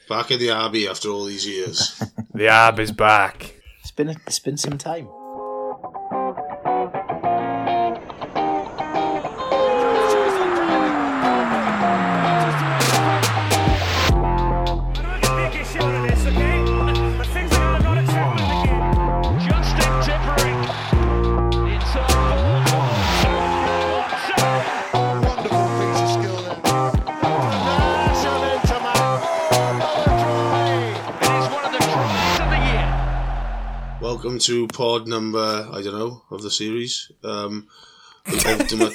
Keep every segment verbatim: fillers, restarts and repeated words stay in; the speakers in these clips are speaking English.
Back in the Abbey after all these years. The Ab is back. It's been, a, it's been some time. Welcome to pod number, I don't know, of the series. Um, the ultimate...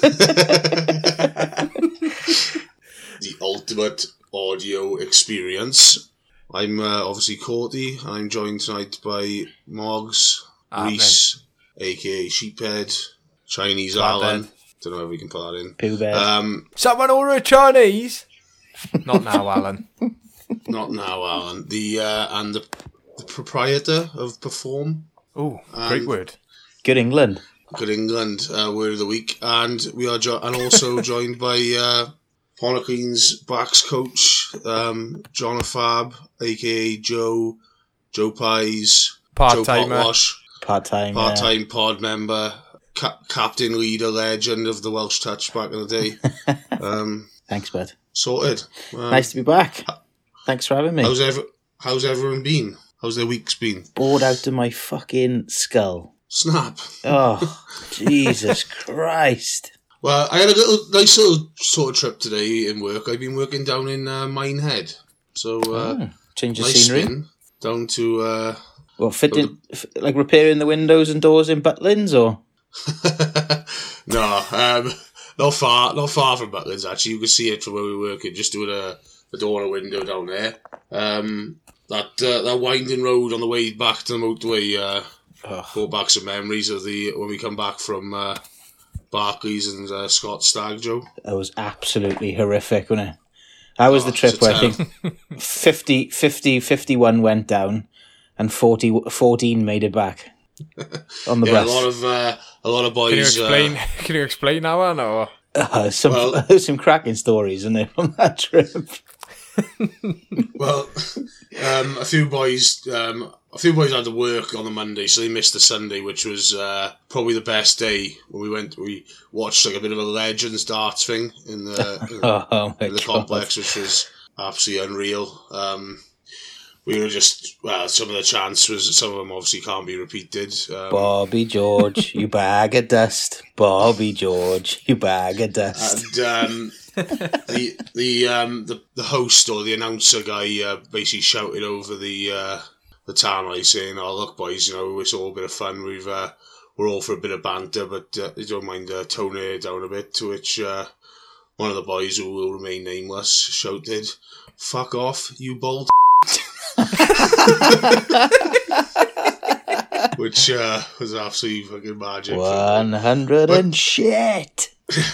the ultimate audio experience. I'm uh, obviously Courtney. I'm joined tonight by Moggs, Ah, Reese, a k a. Sheephead, Chinese Flat Alan. Bed. Don't know if we can put that in. Pooh Bear. Um, Someone order Chinese? Not now, Alan. not now, Alan. The uh, and the, the proprietor of Perform. Ooh, great And- word. Good England. Good England uh, word of the week, and we are jo- and also joined by uh, Honor-Queen's backs coach, um, John Fab, aka Joe, Joe Pies, Joe Part-timer. Potwash, Part-time. uh, part-time pod member, ca- captain, leader, legend of the Welsh Touch back in the day. um, Thanks, bud. sorted. Um, Nice to be back. Thanks for having me. How's ever? How's everyone been? How's their weeks been? Bored out of my fucking skull. Snap. Oh, Jesus Christ. Well, I had a little nice little sort of trip today in work. I've been working down in uh, Minehead, so uh, Oh, change of nice scenery. spin down to. Uh, Well, fitting, f- like repairing the windows and doors in Butlins, or? no, um, not far, not far from Butlins. Actually, you can see it from where we were working. Just doing a, a door and a window down there. Um, that uh, that winding road on the way back to the motorway uh, Ugh. brought back some memories of the when we come back from uh, Barclays and uh, Scott Stag, Joe. That was absolutely horrific, wasn't it? That was Oh, the trip it's a where I think fifty, fifty, fifty-one went down and forty, fourteen made it back on the Yeah, a bus. lot of uh, a lot of boys. Can you explain? Uh, Can you explain now, Alan? Or Uh, some Well- some cracking stories, isn't there, from that trip? Well, um, a few boys, um, a few boys had to work on the Monday, so they missed the Sunday, which was uh, probably the best day when we went. We watched like a bit of a Legends darts thing in the in, Oh, my in the God. complex, which was absolutely unreal. Um, we were just well, some of the chants was some of them obviously can't be repeated. Um, Bobby George, you bag of dust. Bobby George, you bag of dust. And um, the the um the, the host or the announcer guy uh, basically shouted over the uh, the tannoy saying, "Oh look, boys, you know it's all a bit of fun. We've uh, we're all for a bit of banter, but uh, you don't mind uh, toning it down a bit." To which uh, one of the boys, who will remain nameless, shouted, "Fuck off, you bold." Which uh, was absolutely fucking magic. One hundred and shit.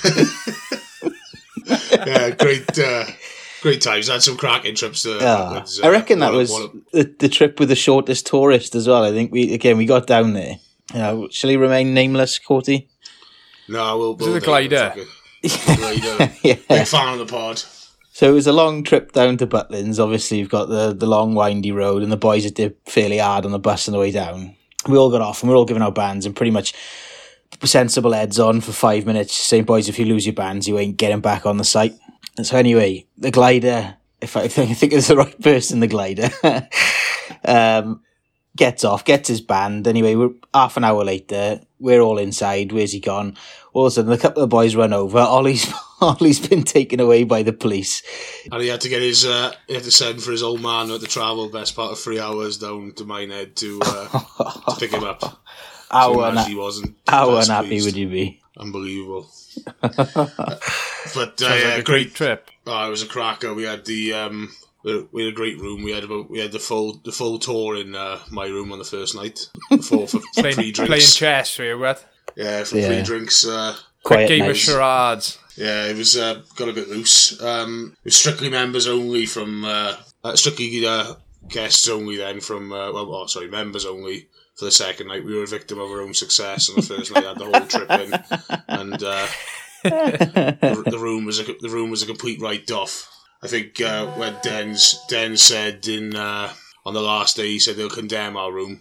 Yeah, great, uh, great times. Had some cracking trips to. Ah, Butlins, I reckon that one of- was one of- the, the trip with the shortest tourist as well. I think we again we got down there. Uh, shall he remain nameless, Corty? No, we'll. Was it we'll the do glider? fuck it. Glider. Yeah. Big fan of the pod. So it was a long trip down to Butlins. Obviously, you've got the, the long, windy road, and the boys had did fairly hard on the bus on the way down. We all got off, and we we're all giving our bands, and pretty much sensible heads on for five minutes, saying, boys, if you lose your bands, you ain't getting back on the site. And so anyway, the glider, if I, if I think it's the right person, the glider, um, gets off, gets his band. Anyway, we're half an hour later, we're all inside. Where's he gone? All of a sudden, a couple of boys run over. Ollie's, Ollie's been taken away by the police. And he had to get his. Uh, he had to send for his old man who had to travel best part of three hours down to Minehead to uh, to pick him up. How, So unha- imagine he wasn't. how best unhappy pleased. would you be? Unbelievable. But uh, sounds yeah, like a great great. trip. Oh, it was a cracker. We had the um, we we had a great room. We had about we had the full the full tour in uh, my room on the first night. For, for Playing, free playing drinks. chess, were you what? Yeah, for Yeah. free drinks. Uh, Quiet Game of night. charades. yeah, it was uh, got a bit loose. Um, it was strictly members only from uh, uh, strictly uh, guests only. Then from uh, well, oh, sorry, members only. For the second night, we were a victim of our own success. On the first night, had the whole trip in, and uh, the, the room was a the room was a complete write off. I think uh, when Den's, Den said in uh, on the last day, he said they'll condemn our room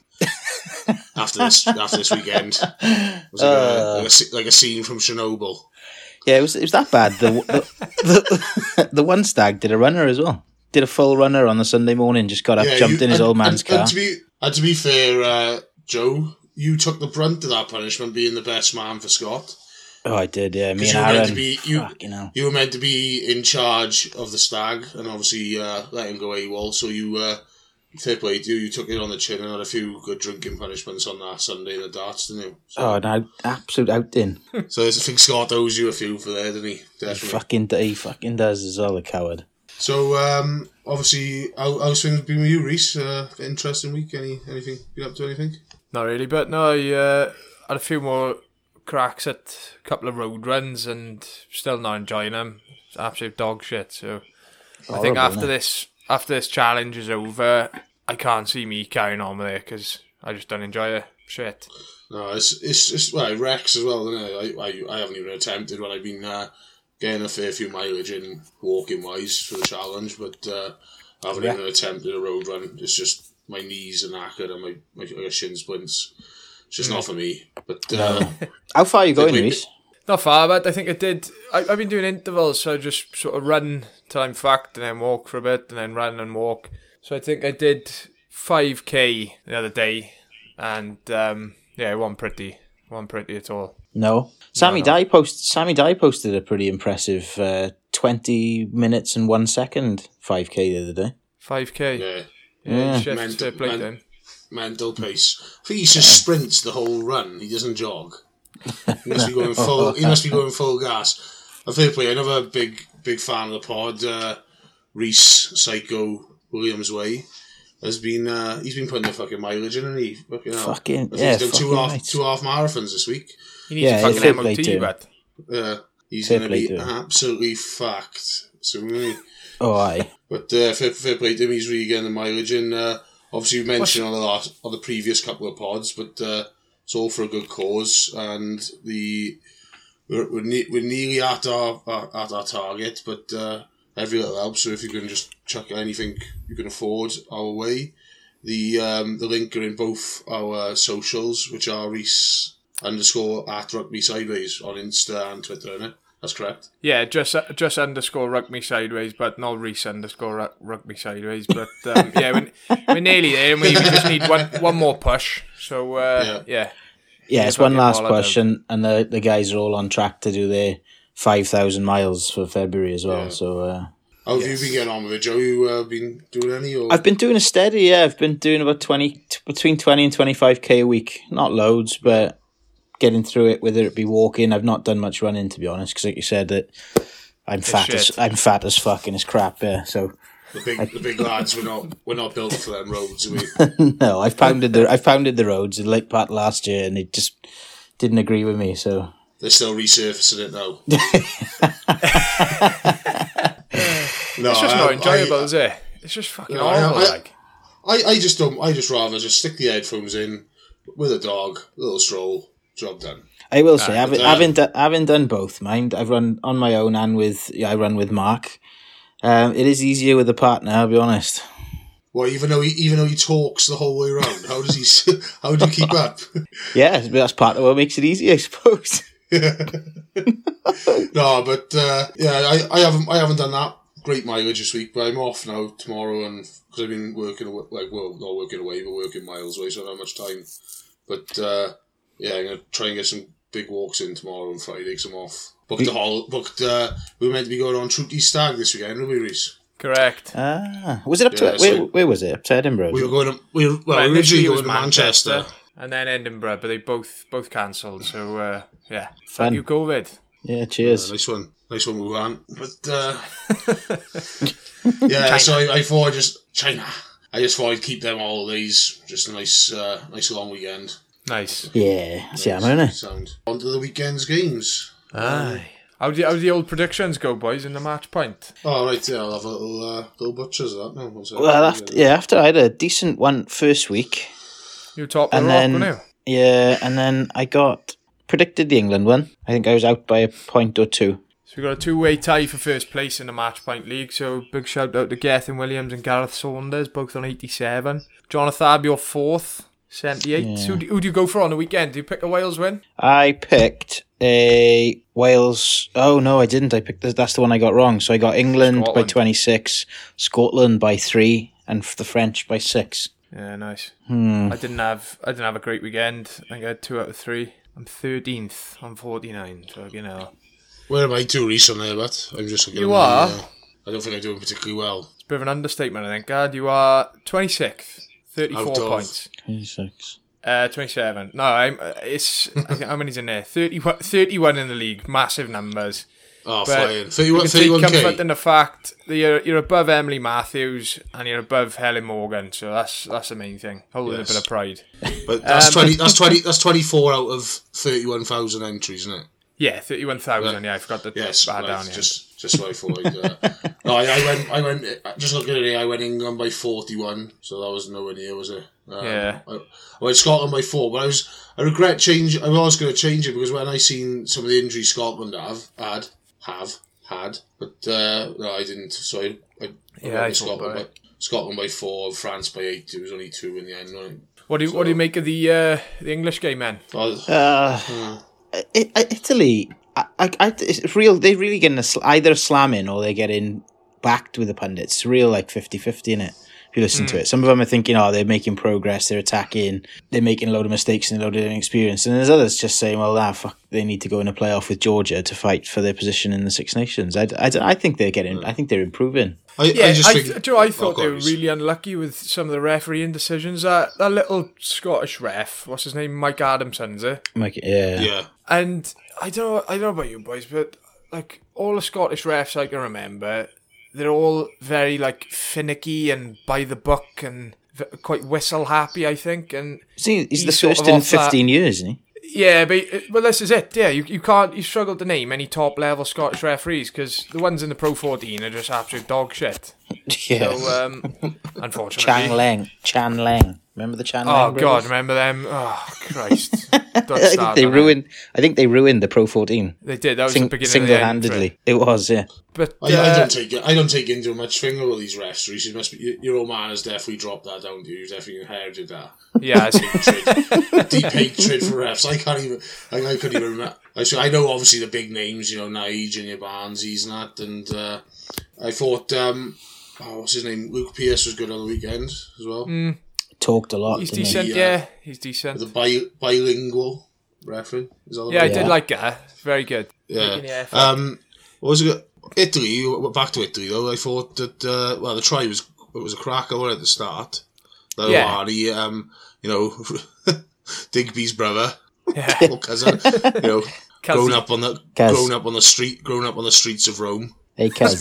after this after this weekend. It was like, uh, a, like, a, like a scene from Chernobyl. Yeah, it was it was that bad. The the, the, the one stag did a runner as well. Did a full runner on the Sunday morning. Just got up, yeah, jumped you, in his and, old man's and, car. And to be and to be fair, uh, Joe, you took the brunt of that punishment, being the best man for Scott. Oh, I did. Yeah, me and you were Aaron. Meant to be, you, Fuck, you know. you were meant to be in charge of the stag, and obviously uh, let him go AWOL. So you, uh, fair play to you. You took it on the chin and had a few good drinking punishments on that Sunday in the darts, didn't you? So, oh, no, absolute outing. So I think Scott owes you a few for there, didn't he? Definitely. He fucking, he fucking does as well, the coward. So, um, obviously, how, how's things been with you, Reese? Uh, interesting week. Any anything? Been up to anything? Not really, but no, I uh, had a few more cracks at a couple of road runs and still not enjoying them. It's absolute dog shit. So Horrible, I think after this after this challenge is over, I can't see me carrying on with it because I just don't enjoy it. Shit. No, it's it's just well, it wrecks as well, isn't it? I, I I haven't even attempted when I've been uh, getting a fair few mileage in walking wise for the challenge, but uh, I haven't yeah. even attempted a road run. It's just my knees are knackered and my my I got shin splints. It's just mm. not for me. But uh, no. How far are you going, Reese? Not far, but I think I did. I, I've been doing intervals, so I just sort of run till I'm fucked, and then walk for a bit, and then run and walk. So I think I did five K the other day, and um, yeah, it wasn't pretty, wasn't pretty at all. No, Sammy no, no. Dye post. Sammy Dye posted a pretty impressive uh, twenty minutes and one second five K the other day. Five K. Yeah, yeah. yeah. Mental, men- mental pace. I think he just sprints the whole run. He doesn't jog. He must be going full. He must be going full gas. I fair play. Another big, big fan of the pod, uh, Reese Psycho Williams Way, has been. Uh, he's been putting the fucking mileage in, and he fucking. Fucking I think yeah. He's done two half, nice. two half marathons this week. He needs yeah, a fucking M O T, but yeah, he's fair going to be absolutely fucked soon. Oh, aye. But uh, fair, fair play to him. He's really getting the mileage in. Uh, obviously, you mentioned What's... on the last, on the previous couple of pods, but. Uh, It's all for a good cause, and the we're we're, ne- we're nearly at our, our at our target, but uh, every little helps. So if you can just chuck anything you can afford our way, the um, the link are in both our socials, which are Reese underscore at Rugby Sideways on Insta and Twitter, isn't it? That's correct. Yeah, just just underscore Rugby Sideways, but not Reese underscore Rugby Sideways. But um, yeah, we're, we're nearly there, and we, we just need one one more push. So uh, yeah, yeah, yeah it's one last push, and, and the the guys are all on track to do their five thousand miles for February as well. Yeah. So uh, how have yes. you been getting on with it, Joe? You uh, been doing any? Or? I've been doing a steady. Yeah, I've been doing about twenty t- between twenty and twenty five k a week. Not loads, but. Getting through it, whether it be walking. I've not done much running, to be honest, because like you said, that I'm it's fat shit. as I'm fat as fuck and it's crap. Yeah, so the big I, the big lads we're not we're not built for them roads, are we? No, I've pounded the I've pounded the roads in late part last year, and it just didn't agree with me. So they're still resurfacing it now. no, it's just I, not enjoyable, I, is it? It's just fucking no, awful. I, like I, I just don't. I just rather just stick the headphones in with a dog, a little stroll. Job done. I will say, uh, having uh, having, do, having done both, mind, I've run on my own and with yeah, I run with Mark. Um, it is easier with a partner, I'll be honest. Well, even though he even though he talks the whole way around, how does he? How do you keep up? Yeah, that's part of what makes it easy, I suppose. No, but uh, yeah, I, I haven't I haven't done that great mileage this week, but I'm off now tomorrow, and because I've been working away, like well, not working away, but working miles away, so I don't have much time. But. Uh, Yeah, I'm going to try and get some big walks in tomorrow and Friday, because I'm off. Booked the hall, booked, uh, we were meant to be going on Trooty Stag this weekend, weren't we, Reese? Correct. Ah, was it up to, yeah, where, so where was it? Up to Edinburgh? We were going to, we were, well, well originally going to Manchester. Manchester. And then Edinburgh, but they both both cancelled, so, uh, yeah. Fun. Thank you, COVID. Yeah, cheers. Uh, nice one. Nice one, Wuhan. But, uh, yeah, China. so I, I thought I'd just, China. I just thought I'd keep them all days, just a nice, uh, nice long weekend. Nice. Yeah, that's yeah, isn't it? Sound. On to the weekend's games. Aye. How do, how do the old predictions go, boys, in the match point? Oh, right, yeah, I'll have a little, uh, little butchers of that now. Well, after, yeah, after I had a decent one first week. You top the and rock, then, weren't you? Yeah, and then I got, predicted the England one. I think I was out by a point or two. So we've got a two-way tie for first place in the Match Point League. So big shout out to Gethin Williams and Gareth Saunders, both on eighty-seven. Jonathan, you're fourth, seventy-eight. Yeah. So who do, who do you go for on the weekend? Do you pick a Wales win? I picked a Wales. Oh no, I didn't. I picked the, that's the one I got wrong. So I got England Scotland. by twenty-six, Scotland by three, and the French by six. Yeah, nice. Hmm. I didn't have I didn't have a great weekend. I think I had two out of three. I'm thirteenth on forty-nine. So you know, Where am I too recently, but I'm just looking You at my, are? uh, I don't think I'm doing particularly well. it's a bit of an understatement. I think. God, you are twenty-sixth, thirty-four Out of- points. twenty-six. Uh, twenty-seven. No, I'm. uh, It's I think how many's in there? thirty-one, thirty-one in the league. Massive numbers. Oh, But flying. you thirty-one, can take thirty-one comfort K. in the fact that you're you're above Emily Matthews and you're above Helen Morgan. So that's that's the main thing. Holding Yes. a bit of pride. But that's Um, twenty. That's twenty. That's twenty-four out of thirty-one thousand entries, isn't it? Yeah, thirty-one thousand. Yeah, I forgot to Yes, add right, down. Yeah. just just what I thought. I'd, uh, no, I, I went. I went. Just looking at it, I went England by forty-one, so that was nowhere near, was it? Um, Yeah. I, I went Scotland by four, but I was. I regret change. I was going to change it because when I seen some of the injuries Scotland have had, have had, but uh, no, I didn't. So I, I, I Yeah, went I with thought Scotland about by Scotland by four, France by eight. It was only two in the end. Right? What do you So- What do you make of the uh, the English game, man? Well, Uh, I- I- Italy, I, I, I, it's real. They're really getting a, sl- either a slam in or they're getting backed with the pundits. It's real like fifty-fifty in it. If you listen to it, some of them are thinking, oh, they're making progress, they're attacking, they're making a load of mistakes and a load of inexperience. And there's others just saying, well, ah, fuck, they need to go in a playoff with Georgia to fight for their position in the Six Nations. I, I, I think they're getting, I think they're improving. I, Yeah, I just I, think. th- do you know, I thought oh, they were God, really unlucky with some of the refereeing decisions. That that little Scottish ref, what's his name, Mike Adamson's it, Like, yeah. Yeah. and I don't know, I don't know about you boys, but like all the Scottish refs I can remember, they're all very like finicky and by the book and v- quite whistle happy, I think. And See, he's, He's the sort first of in off that- fifteen years, isn't he? yeah, but well, this is it. Yeah, you you can't you struggle to name any top level Scottish referees because the ones in the Pro fourteen are just absolute dog shit. Yeah. So um, unfortunately, Chan Lang. Chan Lang. Remember the Chan Oh Lang God, brothers? remember them? Oh Christ! Don't I think start they on that. ruined. I think they ruined the Pro fourteen They did. That was Sing- the beginning of the end. for single-handedly. it. It was, yeah. But I, I uh, don't take it. I don't take into much finger with these refs. Reece. It must be your, your old man has definitely dropped that down to you. You've definitely inherited that yeah, it's- hatred, deep hatred for refs. I can't even. I, I couldn't even remember. I, so I know obviously the big names. You know, Nige and your Barnesies and that. And uh, I thought, um, oh, what's his name? Luke Pierce was good on the weekend as well. mm, Talked a lot. he's didn't he? decent. Yeah. Yeah, he's decent. The bi- bilingual referee. Is that Yeah, I Yeah. did like that. Very good. Yeah. Making the effort. Um, what was it? Italy. Back to Italy though. I thought that uh, well, the try was it was a cracker one at the start. That Yeah. He, um, you know, Digby's brother Yeah. or cousin. You know, grown Cousin. up on the Cuz. grown up on the street, grown up on the streets of Rome. Hey, cuz.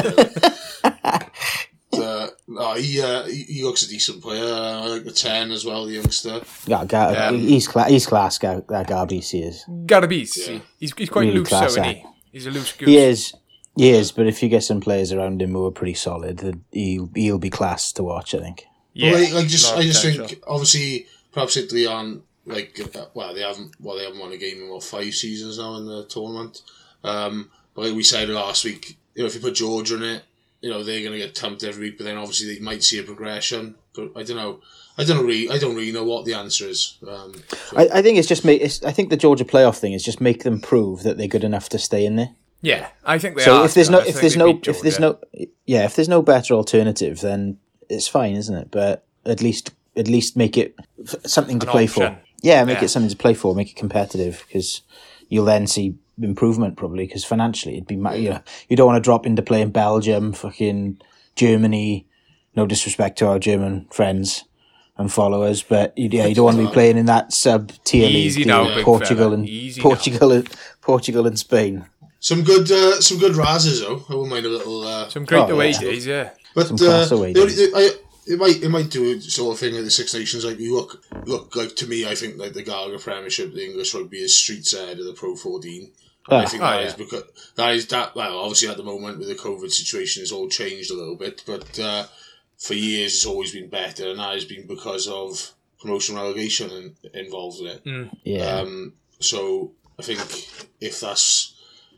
uh, no, he, uh, he he looks a decent player. I like the ten as well, the youngster. Yeah, Ga- Yeah. he's, cla- he's class, Ga- that Gabriel is. Garbisi. Yeah. He's he's quite Really loose, class though, isn't act. he? He's a loose goose. He is. He is, but if you get some players around him who are pretty solid, then he'll, he'll be class to watch, I think. Yeah. Well, like, like just lot I of just potential. think obviously perhaps Italy aren't like uh, well they haven't well they haven't won a game in what five seasons now in the tournament. Um, but like we said last week, you know, if you put Georgia in it, you know they're going to get thumped every week. But then obviously they might see a progression. But I don't know. I don't really. I don't really know what the answer is. Um, so- I, I think it's just make. It's, I think the Georgia playoff thing is just make them prove that they're good enough to stay in there. Yeah, I think they So are. if there's to no, be honest. if I there's think no, they beat if there's Georgia. no, yeah, if there's no better alternative, then it's fine, isn't it? But at least, at least make it f- something to An play option. for. Yeah, make Yeah. it something to play for. Make it competitive because you'll then see improvement probably. Because financially, it'd be ma- you know you don't want to drop into playing Belgium, fucking Germany. No disrespect to our German friends and followers, but you, yeah, you don't want to be playing in that sub tier league. Easy do now, you? big Portugal fella. and Easy Portugal and Portugal and Spain. some good, uh, some good razzes though. I wouldn't mind a little. Uh, Some great Oh, away yeah. days, yeah. But Some uh, class away the only, days. I, it might it might do a sort of thing at the Six Nations. Like you look look like to me, I think like the Gallagher Premiership, the English rugby is streets ahead of the Pro fourteen. And I Ah. think Oh, that yeah. is because that is that. Well, obviously at the moment with the COVID situation, it's all changed a little bit. But uh, for years, it's always been better, and that has been because of promotion relegation in, involved in it. Yeah. Um, so I think if that's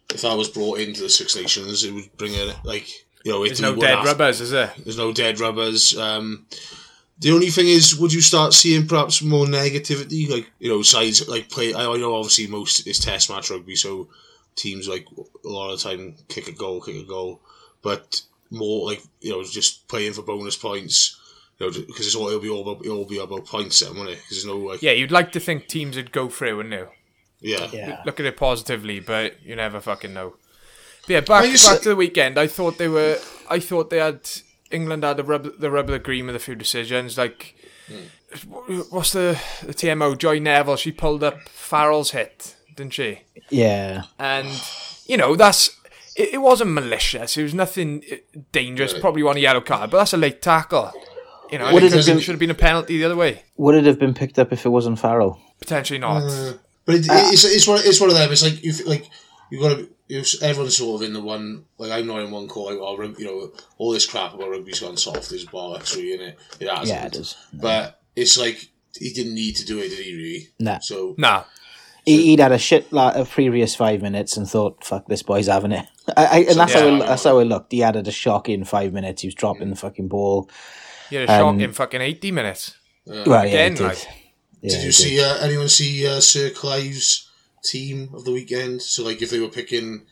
if that was brought into the Six Nations, it would bring in, like, you know... There's no dead rubbers, is there? There's no dead rubbers. Um, the only thing is, would you start seeing perhaps more negativity? Like, you know, sides, like, play... I know, obviously, most is test match rugby, so teams, like, a lot of the time kick a goal, kick a goal. But more, like, you know, just playing for bonus points... You know, because it's all it'll be all about it'll be about points, then, won't it? Because there's no like. Yeah, you'd like to think teams would go through, wouldn't you? Yeah. yeah. Look at it positively, but you never fucking know. But yeah, back just, back to the weekend. I thought they were. I thought they had England had the rub the rub of the green with a few decisions. Like, hmm. what's the the T M O? Joy Neville. She pulled up Farrell's hit, didn't she? Yeah. And you know that's. It, it wasn't malicious. It was nothing dangerous. Right. Probably won a yellow card, but that's a late tackle. You know, would it, it been, should have been a penalty the other way. Would it have been picked up if it wasn't Farrell? Potentially not. Uh, but it, uh, it's it's one it's one of them. It's like you like you got to. Everyone's sort of in the one. Like I'm not in one call. Like, oh, you know, all this crap about rugby's gone soft is bollocks, really, innit? It hasn't. Yeah, it is. No. But it's like he didn't need to do it, did he? Really? Nah. So nah. He, he'd had a shit like a previous five minutes and thought, "Fuck, this boy's having it." I, I, and that's yeah, how it, that's how it looked. He added a shock in five minutes. He was dropping mm. the fucking ball. You had a shock um, in fucking eighty minutes. Uh, well, Again, yeah, did. like. Yeah, did you see uh, anyone see uh, Sir Clive's team of the weekend? So, like, if they were picking,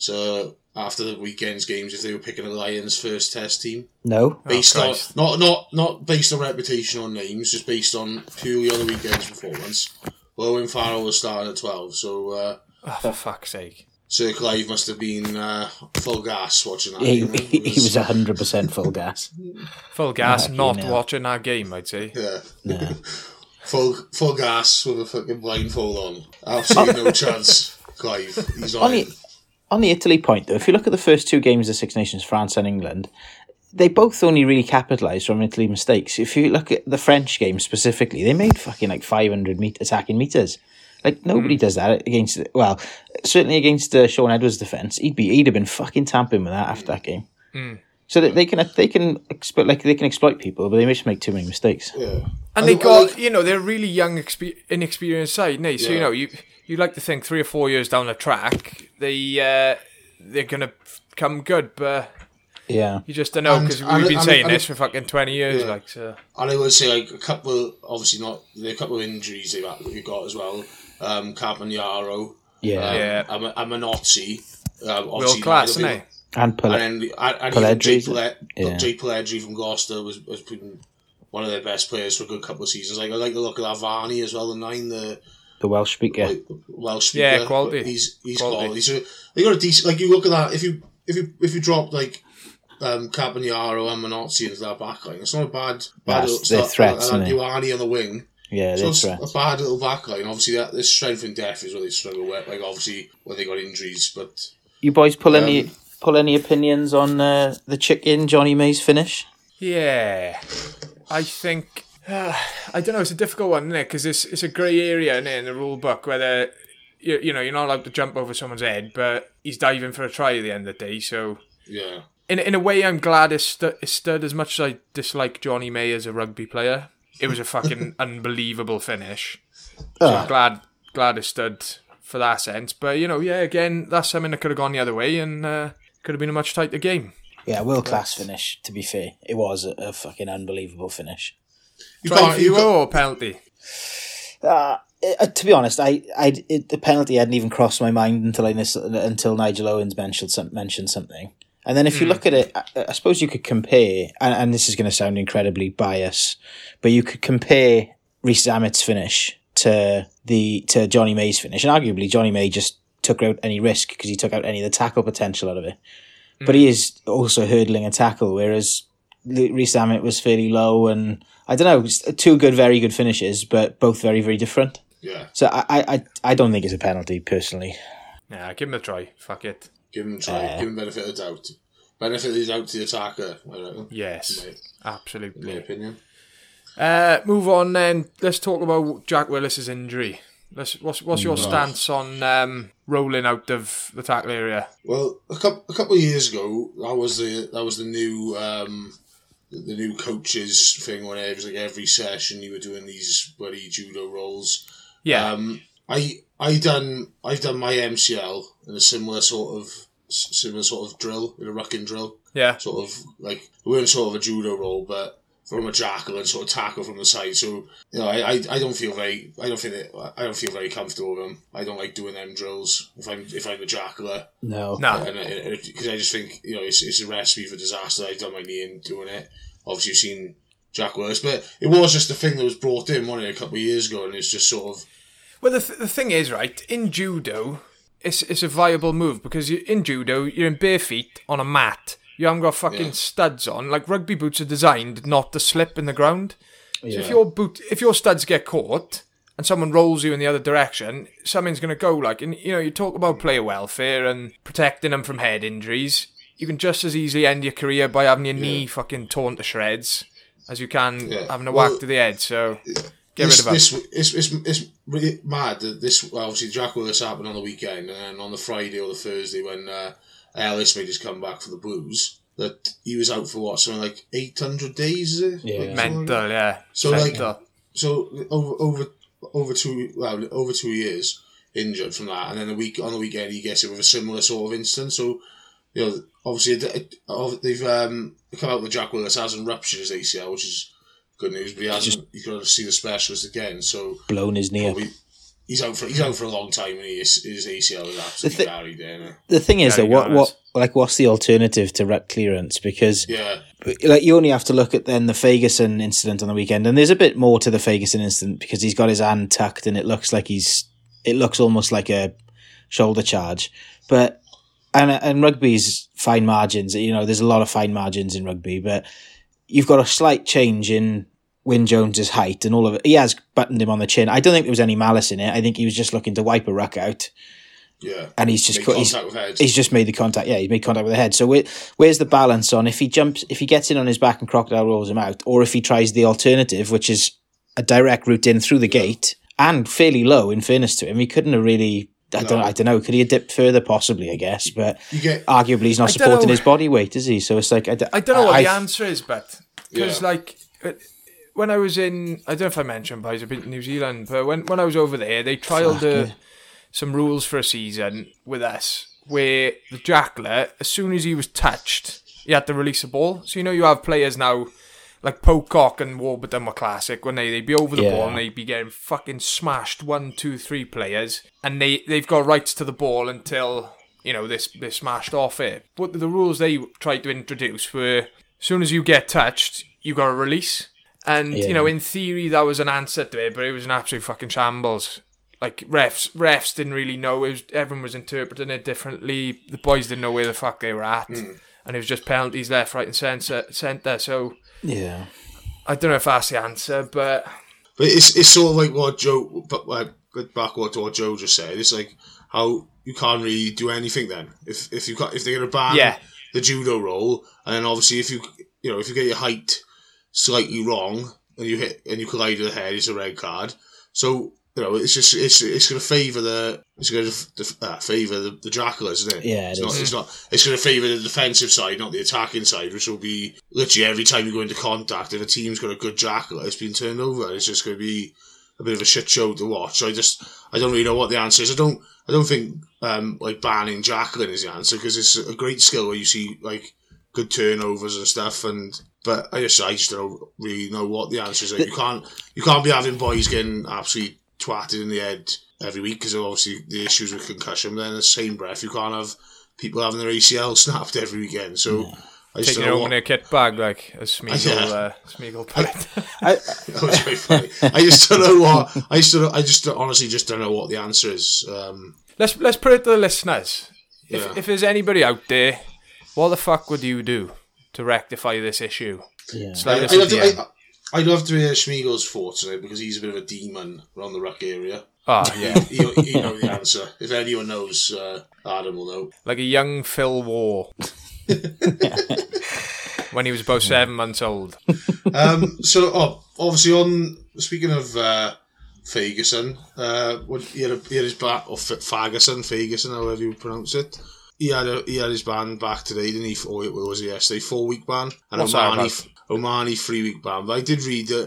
so after the weekend's games, if they were picking a Lions first test team, no, based oh, on not not not based on reputation or names, just based on purely on the weekend's performance. Owen Farrell was starting at twelve, so uh, oh, for fuck's sake. Sir Clive must have been uh, full gas watching that. He, game. he, he was one hundred percent full gas. Full gas, not now. watching that game, I'd say. Yeah. No. full full gas with a fucking blindfold on. Absolutely no chance, Clive. He's on, on, the, on the Italy point, though, if you look at the first two games of Six Nations, France and England, they both only really capitalised from Italy mistakes. If you look at the French game specifically, they made fucking like five hundred meet attacking metres. Like, nobody mm. does that against, well, certainly against uh, Sean Edwards' defence. He'd be, he'd have been fucking tamping with that after that game. Mm. So that they can, they can, exploit, like they can exploit people, but they just make too many mistakes. Yeah. And they got, you know, they're a really young, expe- inexperienced side, no? So yeah. you know, you you like to think three or four years down the track, they uh, they're gonna come good, but yeah, you just don't know because we've and, been and, saying and, this for fucking twenty years, yeah. like so. And I would say like a couple, obviously not, there are a couple of injuries they've got, they've got as well. Um, Campagnaro, yeah, um, yeah, and, and Manozzi, um, world class, isn't he? And, Pal- and then and, and Pelledri, Jay, Pellet, yeah. Jay Pelledri from Gloucester was, was been one of their best players for a good couple of seasons. Like I like the look of that Varney as well, the nine, the the Welsh speaker, like, Welsh speaker. Yeah, quality. He's he's quality. quality. So they got a decent. Like you look at that, if you if you if you drop like um, Campagnaro and Manozzi into that back line, it's not a bad bad That's, little they're start. threats, And Ioane on the wing. Yeah, so it's threats. a bad little back line. Obviously, that this strength and depth is what they struggle with. Like obviously, when they got injuries, but you boys pull um, any pull any opinions on uh, the chicken Johnny May's finish? Yeah, I think uh, I don't know. It's a difficult one, isn't it? Because it's it's a grey area isn't it, in the rule book whether you you know you're not allowed to jump over someone's head, but he's diving for a try at the end of the day. So yeah, in in a way, I'm glad it, stu- it stood as much as I dislike Johnny May as a rugby player. It was a fucking unbelievable finish. So Uh. I'm glad glad it stood for that sense. But you know, yeah, again, that's something that could have gone the other way and uh, could have been a much tighter game. Yeah, world class finish. To be fair, it was a, a fucking unbelievable finish. you Try can't. for You you can't or penalty? Uh, it, to be honest, I, I, it, the penalty hadn't even crossed my mind until I until Nigel Owens mentioned some, mentioned something. And then if you mm. look at it, I, I suppose you could compare, and, and this is going to sound incredibly biased, but you could compare Rhys Zamet's finish to the to Johnny May's finish, and arguably Johnny May just took out any risk because he took out any of the tackle potential out of it. Mm. But he is also hurdling a tackle, whereas Rhys Zamet was fairly low, and I don't know, two good, very good finishes, but both very, very different. Yeah. So I, I, I don't think it's a penalty personally. Yeah, give him a try. Fuck it. Give him a try. Uh, Give him benefit of doubt. Benefit of the doubt to the attacker. I reckon. Yes, in my, absolutely. in my opinion. Uh, move on then. Let's talk about Jack Willis's injury. Let's, what's what's your no. stance on um, rolling out of the tackle area? Well, a couple a couple of years ago, that was the that was the new um, the, the new coaches thing. When it was like every session you were doing these bloody judo rolls. Yeah. Um, I I done I've done my M C L in a similar sort of similar sort of drill, in a rucking drill. Yeah. Sort of like we weren't sort of a judo roll, but from a jackal and sort of tackle from the side. So you know, I, I, I don't feel very I don't feel it, I don't feel very comfortable with them. I don't like doing them drills if I'm if I'm the jackler. No, no, because I just think you know it's it's a recipe for disaster. I've done my knee in doing it. Obviously, you've seen Jack Willis, but it was just a thing that was brought in, wasn't it, a couple of years ago, and it's just sort of. Well, the th- the thing is, right, in judo, it's it's a viable move because you, in judo you're in bare feet on a mat. You haven't got fucking yeah. studs on. Like rugby boots are designed not to slip in the ground. Yeah. So if your boot, if your studs get caught and someone rolls you in the other direction, something's going to go. Like, and you know, you talk about player welfare and protecting them from head injuries. You can just as easily end your career by having your yeah. knee fucking torn to shreds as you can yeah. having a well, whack to the head. So get this, rid of this, it. It's, it's, it's really mad that this, well, obviously, Jack Willis happened on the weekend, and then on the Friday or the Thursday when uh, Ellis made his comeback for the Blues, that he was out for what, something like eight hundred days, is it? Yeah. Like, Mental, like yeah. So, Mental. like, so over, over, over two, well, over two years injured from that, and then the week on the weekend he gets it with a similar sort of instance. So, you know, obviously they've um, come out with Jack Willis hasn't ruptured his A C L, which is good news, but he hasn't. Just he's got to see the specialist again. So blown his knee up. He's out for he's out for a long time, and he is, his A C L is absolutely th- carried there. The thing is, though, what what like what's the alternative to rut clearance? Because yeah, like you only have to look at then the Ferguson incident on the weekend, and there's a bit more to the Ferguson incident because he's got his hand tucked, and it looks like he's it looks almost like a shoulder charge, but. And and rugby's fine margins, you know, there's a lot of fine margins in rugby, but you've got a slight change in Wyn Jones's height and all of it. He has buttoned him on the chin. I don't think there was any malice in it. I think he was just looking to wipe a ruck out. Yeah. And he's just made co- contact he's, with head. he's just made the contact. Yeah, he's made contact with the head. So where, where's the balance on if he jumps, if he gets in on his back and Crocodile rolls him out, or if he tries the alternative, which is a direct route in through the yeah. gate and fairly low, in fairness to him, he couldn't have really. I don't. No. I don't know. Could he have dipped further? Possibly, I guess. But you get, arguably, he's not supporting his body weight, is he? So it's like I, d- I don't know what I, the answer is, but because yeah. like when I was in, I don't know if I mentioned, but I was a bit in New Zealand. But when when I was over there, they trialled uh, some rules for a season with us, where the jackler, as soon as he was touched, he had to release a ball. So you know, you have players now. Like Pocock and Warburton were classic when they, they'd be over the yeah. ball and they'd be getting fucking smashed one, two, three players and they, they've got rights to the ball until, you know, this they're smashed off it. But the rules they tried to introduce were as soon as you get touched, you got to release. And, yeah. you know, in theory that was an answer to it, but it was an absolute fucking shambles. Like refs refs didn't really know, it was, everyone was interpreting it differently. The boys didn't know where the fuck they were at. Mm. And it was just penalties left, right and centre. centre. So... Yeah, I don't know if that's the answer, but but it's it's sort of like what Joe, but like back what what Joe just said. It's like how you can't really do anything then if if you got if they're gonna ban yeah. the judo roll, and then obviously if you you know if you get your height slightly wrong and you hit and you collide with the head, it's a red card. So you know it's just it's it's going to favour the it's going to uh, favour the, the jackalers, isn't it? Yeah, it it's is. not. It's not. It's going to favour the defensive side, not the attacking side, which will be literally every time you go into contact. If a team's got a good jackal, it's been turned over. It's just going to be a bit of a shit show to watch. So I just I don't really know what the answer is. I don't I don't think um, like banning jackling is the answer because it's a great skill where you see like good turnovers and stuff. And but I just I just don't really know what the answer is. Like, you can't you can't be having boys getting absolutely twatted in the head every week because of obviously the issues with concussion. But then in the same breath, you can't have people having their A C L snapped every weekend. So yeah. I just taking don't know home what... in a kit bag, like as Smeagol, yeah. uh, Smeagol put it. I, that was very funny. I just don't know what. I just don't, I just honestly just don't know what the answer is. Um, let's let's put it to the listeners. If yeah. if there's anybody out there, what the fuck would you do to rectify this issue? Yeah. I, I'd, love to, I, I'd love to hear Smeagol's thoughts on it because he's a bit of a demon around the ruck area. Oh, yeah. he, he, he know the answer. If anyone knows, uh, Adam will know. Like a young Phil Waugh. When he was about seven months old. Um, so, oh, obviously, on speaking of uh, Ferguson, uh, what, he, had a, he had his back, or Ferguson, Ferguson, however you pronounce it. He had a, he had his ban back today, didn't he? Or it was yesterday, four week ban, and What's Omani, Omani three week ban. But I did read that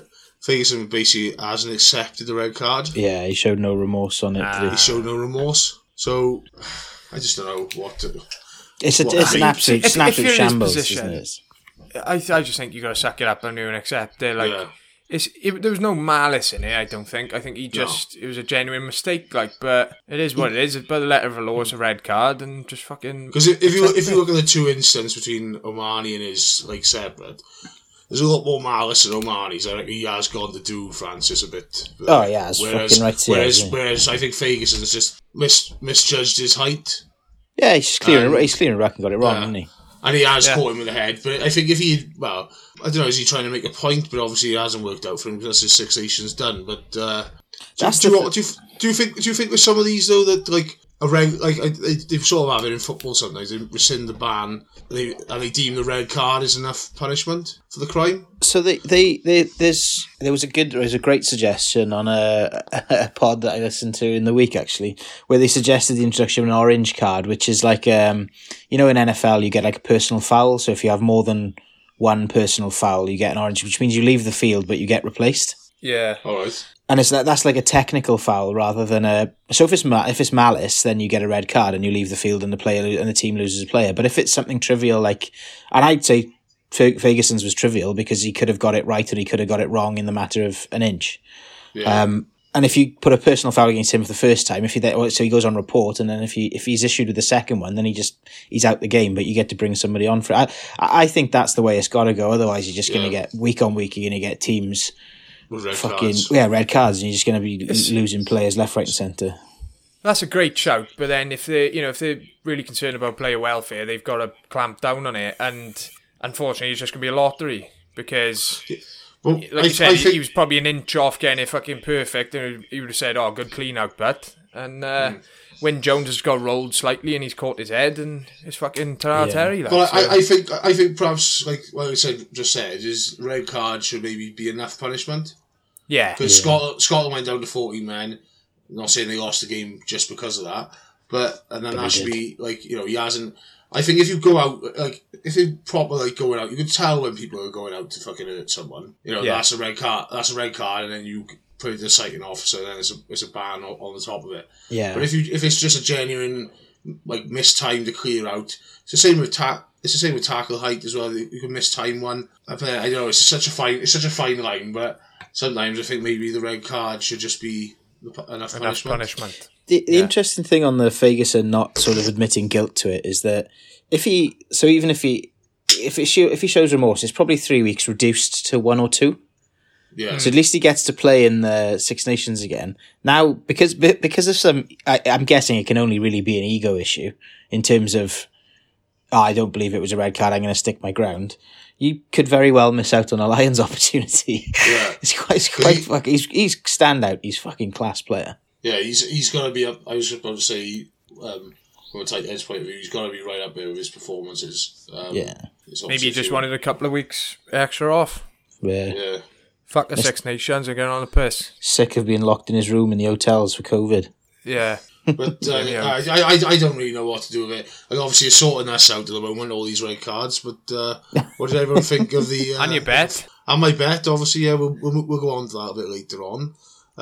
Ferguson basically hasn't accepted the red card. Yeah, he showed no remorse on it. Ah. Did He he? showed no remorse. So, I just don't know what to... It's, a, What- it's I an mean, absolute, if- it's an if absolute you're in his shambles, position- isn't it? I I just think you got to suck it up and and accept it. Like Yeah. it's it, there was no malice in it. I don't think. I think he just it was a genuine mistake. Like, but it is what it is. It's by the letter of the law. It's a red card, and just fucking. Because if, if you if you look at the two incidents between Omani and his like separate, there's a lot more malice in Omani's. I think he has gone to do Francis a bit. Oh, yeah, it's fucking right to it, whereas, isn't it? whereas I think Ferguson's just mis, misjudged his height. Yeah, he's clearing, Um, he's clearing a rack and got it wrong, yeah. hasn't he? And he has Yeah. caught him in the head. But I think if he, well, I don't know, is he trying to make a point? But obviously it hasn't worked out for him because his Six Nations done. But uh, do, That's do, the you, do, you, do you think do you think with some of these though that like a reg, like I- they, they sort of have it in football sometimes they rescind the ban they, and they deem the red card is enough punishment for the crime? So they, they, they, there's there was a good, there was a great suggestion on a, a pod that I listened to in the week actually, where they suggested the introduction of an orange card, which is like um, you know, in N F L you get like a personal foul. So if you have more than one personal foul, you get an orange, which means you leave the field but you get replaced. Yeah. All right. And it's that that's like a technical foul rather than a. So if it's ma- if it's malice, then you get a red card and you leave the field and the player and the team loses a player. But if it's something trivial like, and I'd say Fer- Ferguson's was trivial because he could have got it right or he could have got it wrong in the matter of an inch. Yeah. Um, and if you put a personal foul against him for the first time, if he then, so he goes on report, and then if he if he's issued with the second one, then he just he's out the game. But you get to bring somebody on for it. I I think that's the way it's got to go. Otherwise, you're just going to Yeah. get week on week. You're going to get teams. With red Fucking cards. yeah, red cards, and you're just going to be losing players left, right, and centre. That's a great shout, but then if they, you know, if they're really concerned about player welfare, they've got to clamp down on it. And unfortunately, it's just going to be a lottery because, Well, like I, you said, I he, think, he was probably an inch off getting it fucking perfect, and he would have said, "Oh, good clean out, but." And uh, Mm. when Jones has got rolled slightly and he's caught his head, and it's fucking Tara Yeah. Terry. Like, Well, so- I, I think I think perhaps like what I said just said is red card should maybe be enough punishment yeah, because Scotland Scotland went down to fourteen men. I'm not saying they lost the game just because of that, but and then But that they should did. be like you know he hasn't. I think if you go out like if they proper like going out, you can tell when people are going out to fucking hurt someone. You know Yeah. that's a red card. That's a red card, and then you put it to the citing officer, and then it's a it's a ban on, on the top of it. Yeah, But if you if it's just a genuine like missed time to clear out, it's the same with ta- It's the same with tackle height as well. You can miss time one. I don't I know it's such a fine it's such a fine line, but sometimes I think maybe the red card should just be the pu- enough, enough punishment. punishment. the, the yeah. interesting thing on the Ferguson not sort of admitting guilt to it is that if he, so even if he, if it show, if he shows remorse, it's probably three weeks reduced to one or two. Yeah, So at least he gets to play in the Six Nations again. Now, because because of some, I, I'm guessing it can only really be an ego issue in terms of, oh, I don't believe it was a red card, I'm going to stick my ground. You could very well miss out on a Lions opportunity. Yeah. it's quite, it's quite he- fucking, he's, he's standout. He's fucking class player. yeah. He's he's got to be up. I was just about to say um, from a tight end's point of view, he's got to be right up there with his performances. Um, Yeah. it's Maybe obviously he just few- wanted a couple of weeks extra off. Where Yeah. Fuck the Six Nations and get on the piss. sick of being locked in his room in the hotels for COVID. Yeah. But uh, Yeah. I, I, I don't really know what to do with it. Like obviously, you're sorting us out at the moment, all these red cards. But uh, what did everyone think of the? Uh, And your bet? And my bet, obviously, yeah, we'll, we'll, we'll go on to that a bit later on.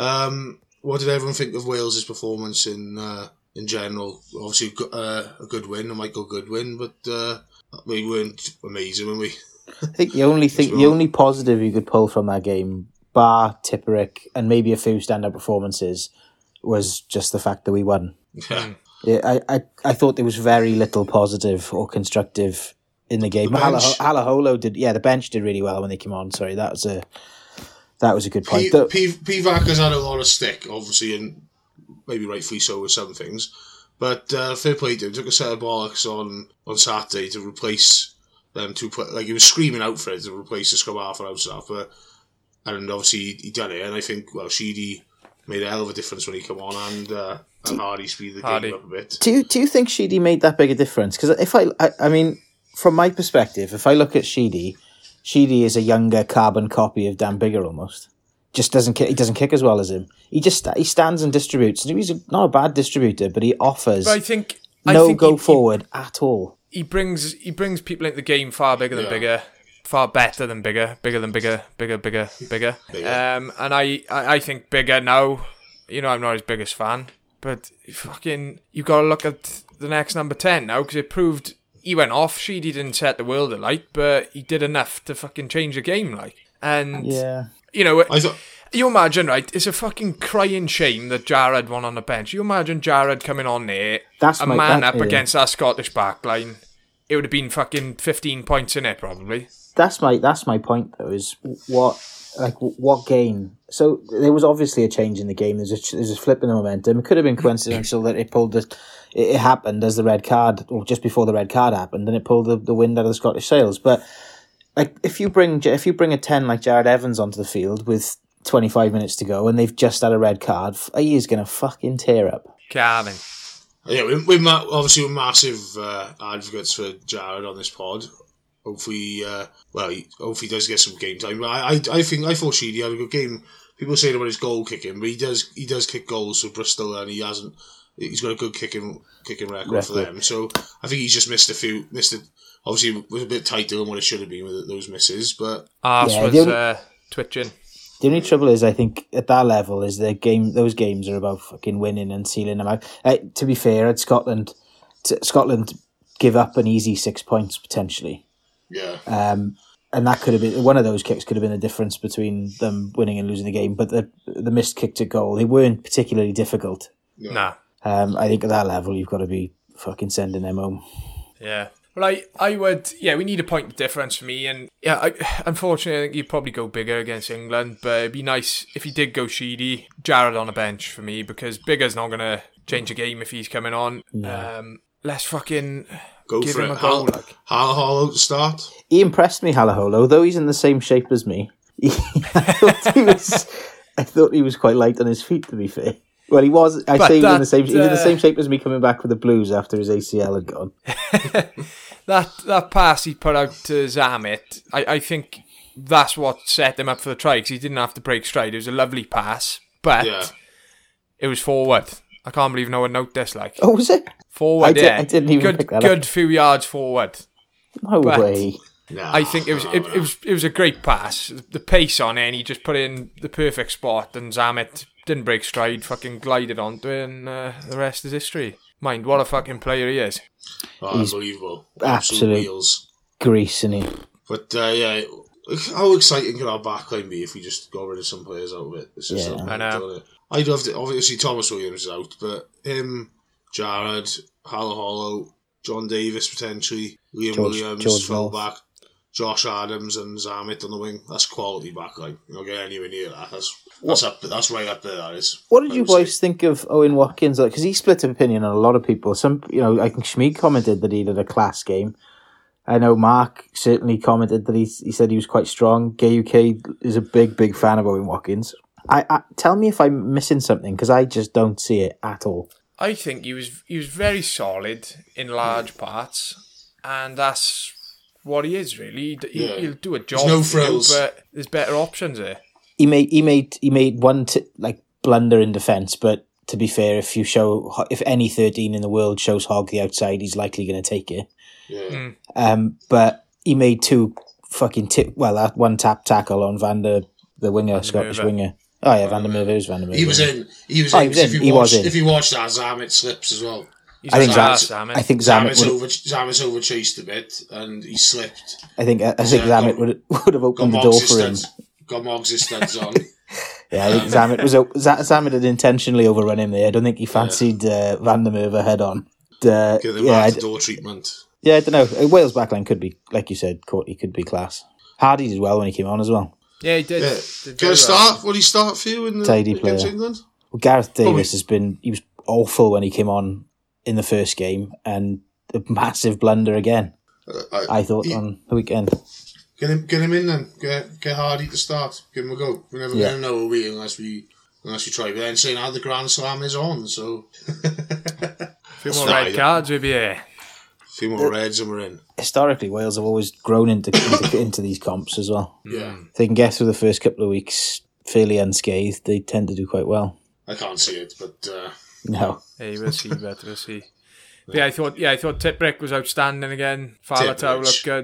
Um, what did everyone think of Wales's performance in uh, in general? Obviously, a go- uh, a good win, a Michael good win, but uh, we weren't amazing, were we? I think the only thing, the only positive you could pull from that game, bar Tipperick and maybe a few stand-up performances, was just the fact that we won. Yeah. Yeah, I, I, I thought there was very little positive or constructive in the game. The bench. Halaholo did, yeah, the bench did really well when they came on. Sorry, that was a that was a good point. P- The- P- Pivac has had a lot of stick, obviously, and maybe rightfully so with some things. But uh, fair play to him. Took a set of bollocks on, on Saturday to replace them two. Play- like he was screaming out for it to replace the scrum half and out staff, but and obviously he, he done it. And I think well, Sheedy made a hell of a difference when he come on, and uh, and Hardy speeded the Hardy. game up a bit. Do you, do you think Sheedy made that big a difference? Because if I, I, I mean, from my perspective, if I look at Sheedy, Sheedy is a younger carbon copy of Dan Bigger almost. Just doesn't kick, he doesn't kick as well as him. He just he stands and distributes. He's not a bad distributor, but he offers But I think I no think go he, forward at all. He, he brings he brings people into the game far bigger than Yeah. bigger, far better than Bigger, bigger than Bigger, bigger, bigger, bigger. Bigger. Um, and I, I, I think Bigger now, you know, I'm not his biggest fan, but fucking, you got to look at the next number ten now, because it proved he went off. Sheedy didn't set the world alight, but he did enough to fucking change the game, like. And, Yeah. you know, I thought, you imagine, right, it's a fucking crying shame that Jared won on the bench. You imagine Jared coming on there, That's a my- man that- up yeah. against that Scottish backline. It would have been fucking fifteen points in it, probably. That's my that's my point though. Is what like what gain? So there was obviously a change in the game. There's a there's a flip in the momentum. It could have been coincidental that it pulled the it, it happened as the red card, or just before the red card happened, and it pulled the, the wind out of the Scottish sails. But like if you bring if you bring a ten like Jared Evans onto the field with twenty-five minutes to go, and they've just had a red card, he is gonna fucking tear up. Carving. yeah, we're, we're ma- obviously we're massive uh, advocates for Jared on this pod. Hopefully, uh, well, he, hopefully he does get some game time. But I, I, I think I thought Sheedy had a good game. People say about his goal kicking, but he does he does kick goals for Bristol, and he hasn't. He's got a good kicking kicking record, record. for them. So I think he's just missed a few. Missed it. Obviously, it was a bit tighter than what it should have been with those misses, but Arse Yeah, was the only- uh, twitching. The only trouble is, I think at that level, is the game. Those games are about fucking winning and sealing them out. Uh, to be fair, at Scotland, t- Scotland give up an easy six points potentially, yeah, um, and that could have been one of those kicks. Could have been the difference between them winning and losing the game. But the the missed kick to goal, they weren't particularly difficult. no. Nah. Um, I think at that level, you've got to be fucking sending them home. Yeah. Well, I, I would, yeah, we need a point of difference for me. And yeah, I, unfortunately, I think you'd probably go Bigger against England. But it'd be nice if he did go Sheedy, Jared on a bench for me, because Bigger's not going to change the game if he's coming on. No. Um, let's fucking Go give for him it. a goal. Hal, Like. Hal Hollow to start. He impressed me, Halaholo, though he's in the same shape as me. I thought he was, I thought he was quite light on his feet, to be fair. Well, he was. I But say he was in the that, same. He was in the uh, same shape as me coming back with the Blues after his A C L had gone. That that pass he put out to Zamet, I, I think that's what set him up for the try, because he didn't have to break stride. It was a lovely pass, but Yeah. it was forward. I can't believe no one noticed this. Like Oh, was it? forward, I did- yeah. I didn't even good, pick that up. good few yards forward. No But- way. Nah, I think it was it, it was it was a great pass. The pace on it, and he just put it in the perfect spot, and Zamet didn't break stride, fucking glided onto it, and uh, the rest is history. Mind, what a fucking player he is. Oh, He's unbelievable. absolute- Wheels. Grease, and he. But uh, yeah, how exciting could our backline be if we just got rid of some players out of it? It's just Yeah. something, I know. don't it? I'd love to. Obviously, Thomas Williams is out, but him, Jared, Hal Hollow, John Davis potentially, Liam George- Williams, George full North. back, Josh Adams and Zamet on the wing. That's quality backline. You don't get anywhere near that. That's that's up. That's right up there. That is. What did I you would say. boys think of Owen Watkins? Because he split opinion on a lot of people. Some, you know, I think Schmid commented that he did a class game. I know Mark certainly commented that he he said he was quite strong. Gay U K is a big, big fan of Owen Watkins. I, I tell me if I'm missing something, because I just don't see it at all. I think he was he was very solid in large parts, and that's what he is really. He, Yeah. He'll do a job, no for you, frills. but there's better options there. He made he made he made one t- like blunder in defence, but to be fair, if you show if any thirteen in the world shows Hogg the outside, he's likely going to take it. Yeah. Mm. Um, but he made two fucking tip. Well, that one tap tackle on Van der, the winger, Scottish Merwe. winger. Oh yeah, Van der Merwe was Van der Merwe. He was in. He was Oh, in. he was 'cause in. If you He watch, was in. If you watch that, Zamet slips as well. He's I think a Zam- class, Zamet. I think Zamet Zamet's would. over. Zamet's over chased a bit, and he slipped. I think I think Yeah, Zamet got- would would have Got opened the door Moggs' for him. studs. Got Moggs' studs on. Yeah, I think Zamet was o- Z- Zamet had intentionally overrun him there. I don't think he fancied uh, Van der Merwe head on. Uh, Give them yeah, I back d- the door treatment. yeah, I don't know. Uh, Wales backline could be, like you said, Courtney could be class. Hardy as well when he came on as well. Yeah, he did. Yeah. did Can I very start? well. Would he start for you in the, Tidy against player. England? Well, Gareth Davis Probably- has been, he was awful when he came on in the first game, and a massive blunder again, Uh, I, I thought, he- on the weekend. Get him, get him in then. Get, get Hardy to start. Give him a go. We're never Yeah. going to know, are we, unless we, unless we try. But then saying how the Grand Slam is on, so A few more Nah, red yeah. cards, maybe. Yeah. a few more reds and we're in. Historically, Wales have always grown into, into into these comps as well. Yeah, If they can get through the first couple of weeks fairly unscathed, they tend to do quite well. I can't see it, but uh, No. Hey, we'll see, but we'll see. But yeah, I thought yeah, I thought Titrick was outstanding again. Falatau Titrick. looked good.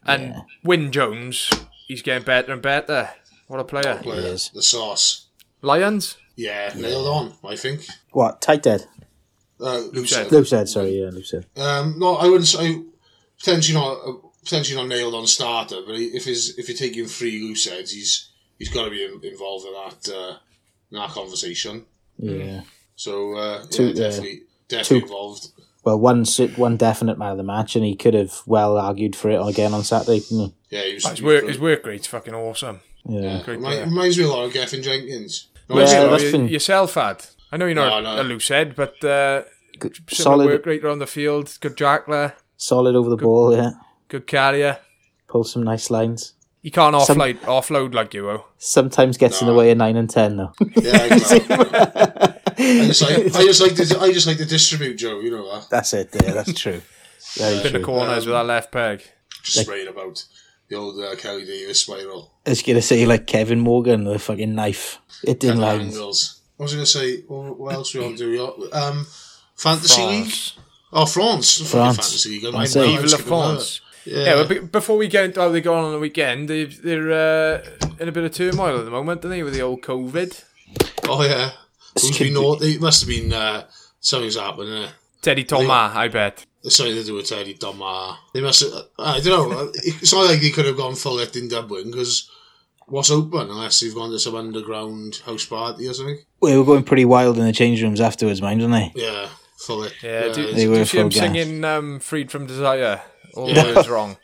And Yeah. Wyn Jones, he's getting better and better. What a player. Player, He is. the sauce. Lions? Yeah, nailed on, I think. What? Tight dead? Uh, Lucid. Lucid, sorry, yeah, Lucid. Um, no, I wouldn't say potentially not uh, potentially not nailed on starter, but he, if he's if you're taking three loose heads, he's he's got to be in, involved in that uh, in that conversation. Yeah. So uh, Two- yeah, definitely definitely two- involved. Well, one si- one definite man of the match, and he could have well argued for it again on Saturday, couldn't Yeah, he was. Oh, his, work, his work rate's fucking awesome. he? Yeah. yeah. Great Remi- player. reminds me a lot of Geffen Jenkins. No, Yeah, it's You not- know, that's you- been- yourself, Ad. I know you're not No, no. a loose head, but uh, Good, similar solid, work rate around the field. Good jackler, solid over the ball. Yeah, good carrier. pull some nice lines. You can't Some- offload offload like you, oh. Sometimes gets in the No. way of nine and ten though. Yeah, exactly. I just like I just like to I just like to distribute, Joe. You know that. That's it. Yeah, that's true. Very In the true. corners with that left peg. Just Like- spraying about the old uh, Kelly Davis spiral. I was gonna say like Kevin Morgan, the fucking knife. It didn't Ten lines. angles. I was going to say, what what else we want to do? Um, Fantasy League? France. Oh, France. Fucking France. Fantasy League. I France. mind- I Vive was la skipping over France. that. Yeah, Yeah. but be- before we get into how they go on on the weekend, they, they're uh, in a bit of turmoil at the moment, aren't they, with the old COVID? Oh, yeah. Who's could been be- naughty? It must have been uh, something's happened there. Teddy Thomas, I bet. There's something to do with Teddy Thomas. They must have, I don't know. It's not like they could have gone full it in Dublin because what's open unless they've gone to some underground house party or something? They were going pretty wild in the change rooms afterwards, mind, weren't they? Yeah, full it. Yeah, do, it's- They do were you see him full gas. singing um, Freed from Desire? All Yeah. the words wrong.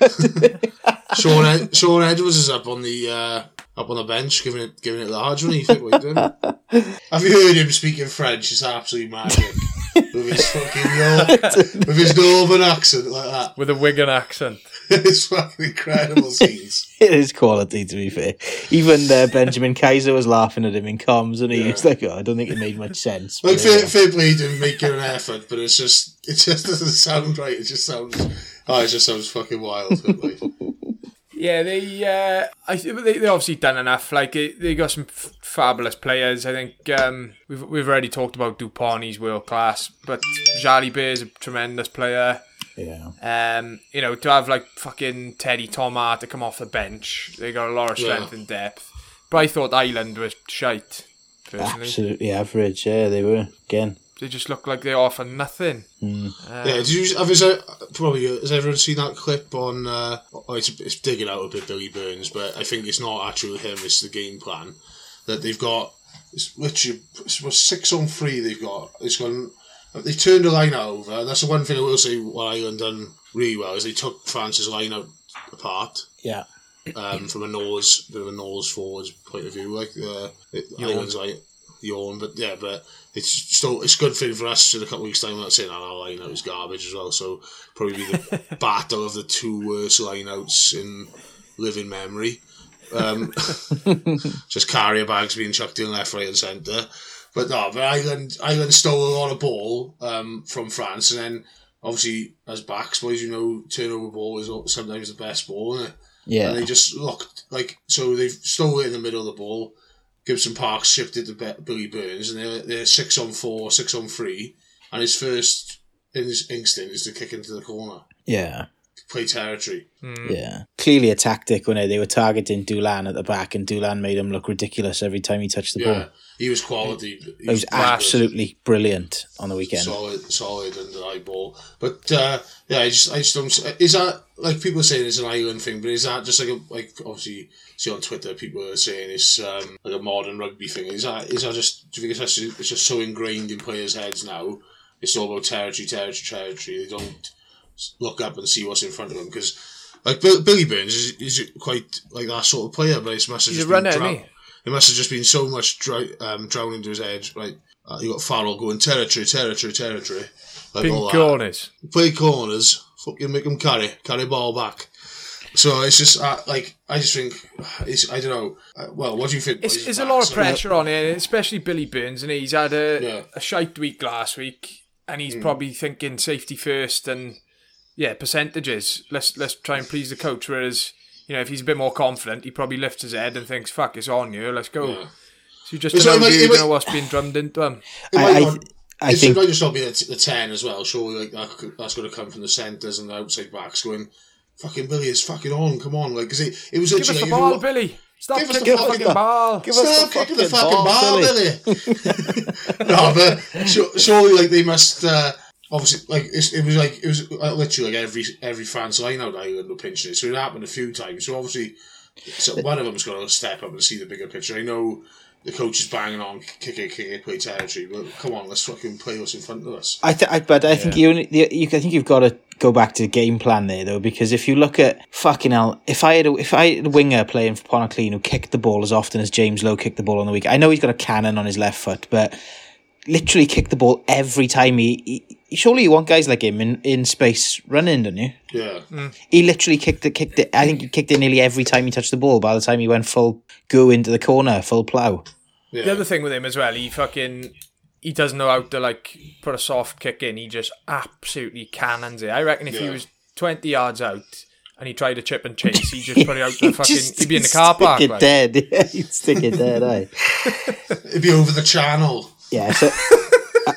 Sean, Ed- Sean Edwards is up on the uh, up on the bench, giving it giving it large when he think what he's doing. Have you heard him speaking French? It's absolutely magic. With his fucking York, with his northern accent like that. With a Wigan accent. It's fucking incredible scenes. It is quality, to be fair. Even uh, Benjamin Kaiser was laughing at him in comms, and he Yeah. was like, oh, I don't think it made much sense. Like but, fair, uh, fair play to him making an effort, but it's just it just doesn't sound right. It just sounds oh, it just sounds fucking wild. Like, Yeah, they uh, I they they obviously done enough. Like they, they got some f- fabulous players. I think um, we've we've already talked about Dupont. He's world class, but Jalibert is a tremendous player. yeah. Um, you know, to have like fucking Teddy Thomas to come off the bench, they got a lot of strength Yeah. and depth. But I thought Ireland was shite. Personally, Absolutely average, yeah, they were, again. they just look like they offer nothing. Mm. Um, yeah, did you have is there, probably has everyone seen that clip on? Uh, oh, it's, it's digging out a bit Billy Burns, but I think it's not actually him. It's the game plan that they've got. It's literally it's about six on three. They've got. It's gone. They've turned the line out over. That's the one thing I will say. What Ireland done really well is they took France's line out apart. Yeah. Um, from a nose, bit of a nose forwards point of view, like uh, it, Ireland's like yawn, but yeah, but it's still it's a good thing for us in a couple of weeks' time. I'm not saying that our line out is garbage as well, so probably be the battle of the two worst line outs in living memory. Um, just carrier bags being chucked in left, right, and centre. But no, but Ireland Ireland stole a lot of ball um, from France, and then obviously as backs boys, you know, turnover ball is sometimes the best ball, isn't it? Yeah. And they just looked like so they've stole it in the middle of the ball. Gibson Park shipped it to Be- Billy Burns, and they're they're six on four, six on three, and his first his instinct is to kick into the corner, Yeah. play territory. Yeah. Clearly a tactic when they were targeting Doolan at the back, and Doolan made him look ridiculous every time he touched the Yeah, ball. he was quality. He It was absolutely brilliant on the weekend. solid, solid and the high ball. But uh, yeah, I just I just don't. Is that like people are saying it's an Ireland thing? But is that just like a like obviously see on Twitter people are saying it's um, like a modern rugby thing? Is that is that just do you think it's just, it's just so ingrained in players' heads now? It's all about territory, territory, territory. They don't look up and see what's in front of them because like Bill, Billy Burns is, is quite like that sort of player, but it must have He's just a runner, been isn't drowned. he? It must have just been so much dry, um, drowned into his head. Like uh, you got Farrell going territory, territory, territory. Like Pink all that. corners. Play corners, fucking make them carry, carry ball back. So it's just uh, like I just think it's I don't know. Uh, well, what do you think? It's, boys? it's a lot of So- pressure on it, especially Billy Burns, and he's had a, Yeah. a shite week last week, and he's probably thinking safety first and yeah, percentages. Let's let's try and please the coach. Whereas you know if he's a bit more confident, he probably lifts his head and thinks, "Fuck, it's on you. Let's go." Yeah. So you just It's don't know, like- you it don't might- know what's being drummed into him. It I, might I, not- I it's think might just not be the, t- the ten as well. Surely, like that, could- that's going to come from the centres and the outside backs going fucking Billy, it's fucking on, come on. Like, because it, it was Give us like, the ball, were, Billy. Stop give kicking us the the fucking ball. Give us Stop the kicking the fucking fucking ball, ball, Billy. No, but so, surely, like, they must, uh, obviously, like, it's, it was like, it was uh, literally like every every fan sign out Ireland were pinching it. So it happened a few times. So obviously, so one of them's got to step up and see the bigger picture. I know the coach is banging on, kick it, kick it, play territory. But come on, let's fucking play what's in front of us. I, th- I but I yeah. think you, only, you, I think you've got to go back to the game plan there though, because if you look at fucking hell, if I had a, if I had a winger playing for Pontyclun who kicked the ball as often as James Lowe kicked the ball on the week, I know he's got a cannon on his left foot, but literally kicked the ball every time he. he surely you want guys like him in, in space running, don't you? Yeah. Mm. He literally kicked it, kicked it. I think he kicked it nearly every time he touched the ball. By the time he went full go into the corner, full plough. Yeah. The other thing with him as well, he fucking he doesn't know how to like put a soft kick in. He just absolutely cannons it. I reckon if yeah. he was twenty yards out and he tried to chip and chase, he'd just put it out the fucking. He'd be in the car park. Stick it like. dead. Yeah, he'd stick it dead. Eh? It'd be over the channel. Yeah. So, I,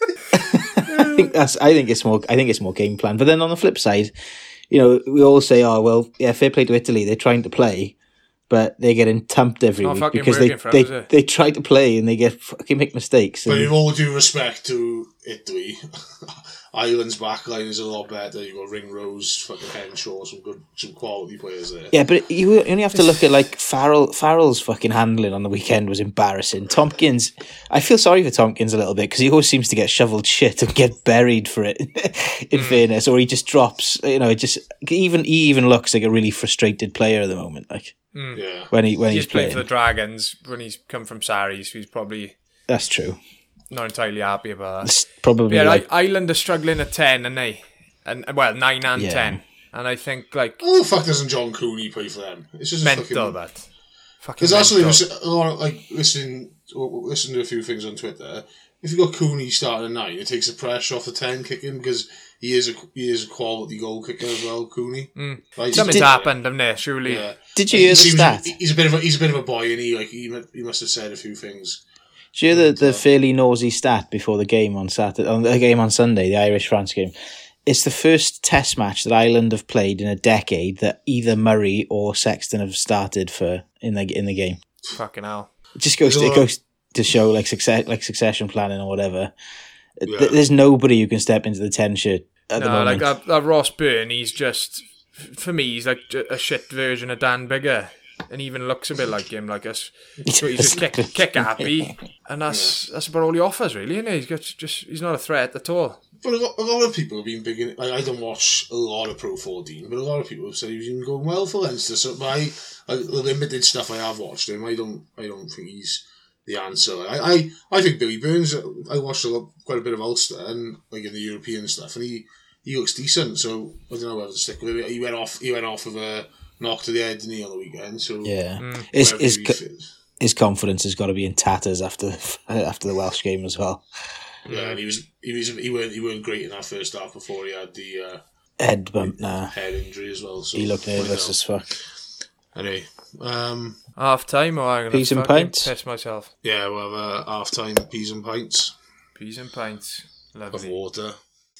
I think that's. I think it's more. I think it's more game plan. But then on the flip side, you know, we all say, "Oh well, yeah, fair play to Italy. They're trying to play." But they're getting thumped every week because they them, they, they try to play and they get fucking make mistakes. But and... in all due respect to Italy, Ireland's backline is a lot better. You've got Ringrose, fucking Henshaw, some good, some quality players there. Yeah, but you only have to look at like Farrell. Farrell's fucking handling on the weekend was embarrassing. Tompkins, I feel sorry for Tompkins a little bit because he always seems to get shoveled shit and get buried for it. In mm. fairness, or he just drops. You know, it just even he even looks like a really frustrated player at the moment. Like. Mm. Yeah. When he when he's, he's played playing for the Dragons when he's come from Sarries, so he's probably that's true. Not entirely happy about that. It's probably yeah, like... Ireland are struggling at ten, and they and well nine and yeah. ten, and I think like oh the fuck doesn't John Cooney play for them? It's just mental fucking... that. Because actually, a lot of, like listening listen to a few things on Twitter. If you've got Cooney starting at nine, it takes the pressure off the ten kicking because he is a he is a quality goal kicker as well. Cooney, mm. like, something's did, happened, hasn't there? Surely. Yeah. Did you hear the stat? He's a bit of a he's a bit of a boy, and he like he, he must have said a few things. Did you hear the, the fairly nosy stat before the game on Saturday, on the game on Sunday, the Irish France game? It's the first Test match that Ireland have played in a decade that either Murray or Sexton have started for in the in the game. Fucking hell! It just goes to, it goes to show like success, like succession planning or whatever. Yeah. There's nobody who can step into the ten shirt at no, the moment. like that, that Ross Byrne, he's just for me, he's like a shit version of Dan Bigger. And even looks a bit like him, like us. So he's just kick, kick happy, and that's yeah. that's about all he offers, really. Isn't he? He's got just he's not a threat at all. But a lot, a lot of people have been big in. Like, I don't watch a lot of Pro fourteen, but a lot of people have said he's been going well for Leinster. So my I, the limited stuff I have watched him, I don't I don't think he's the answer. I I, I think Billy Burns. I watched a lot, quite a bit of Ulster and like in the European stuff, and he, he looks decent. So I don't know whether to stick with him. He went off. He went off of a. knock to the head, didn't he, on the weekend? So yeah, mm. his his, his confidence has got to be in tatters after after the Welsh game as well. Yeah, and he was he was he weren't he weren't great in that first half before he had the uh, head bump, nah, head injury as well. So he looked nervous as fuck. Anyway, um, half time, or I'm gonna peas and pints. Piss myself. Yeah, we'll have a half time peas and pints. Peas and pints, lovely. Of water.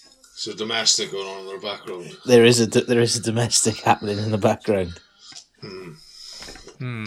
So domestic going on in the background. There is a there is a domestic happening in the background. Hmm. Hmm.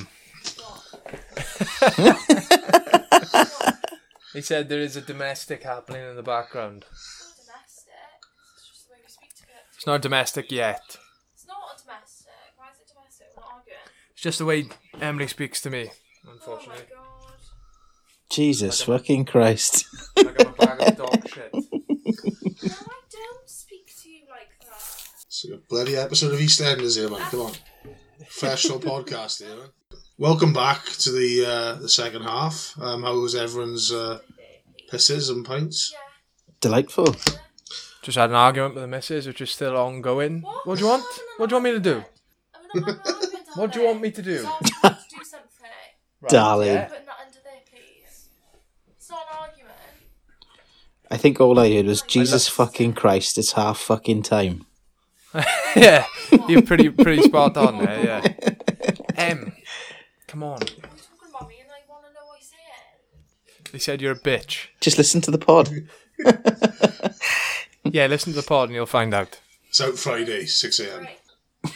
He said there is a domestic happening in the background. It's not domestic. It's just the way we speak to it. It's not domestic yet. It's not domestic. Why is it domestic? We're not arguing. It's just the way Emily speaks to me, unfortunately. Oh my god. Jesus like fucking Christ. Like I'm a bag of dog shit. Don't speak to you like that. It's a bloody episode of EastEnders here, man. Come on. Professional podcast here, man. Welcome back to the uh, the second half. Um, how was everyone's uh, pisses and pints? Yeah. Delightful. Just had an argument with the missus, which is still ongoing. What, what do you want? What do you want me to do? What do you want me to do? Do something. Right. Darling. Yeah. Putting that under there, please. It's not an argument. I think all I heard was Jesus fucking Christ, it's half fucking time. Yeah, you're pretty pretty spot on there, yeah. Em, come on. I'm talking about me and I want to know what I say. They said you're a bitch. Just listen to the pod. Yeah, listen to the pod and you'll find out. It's out Friday, six a.m. Right.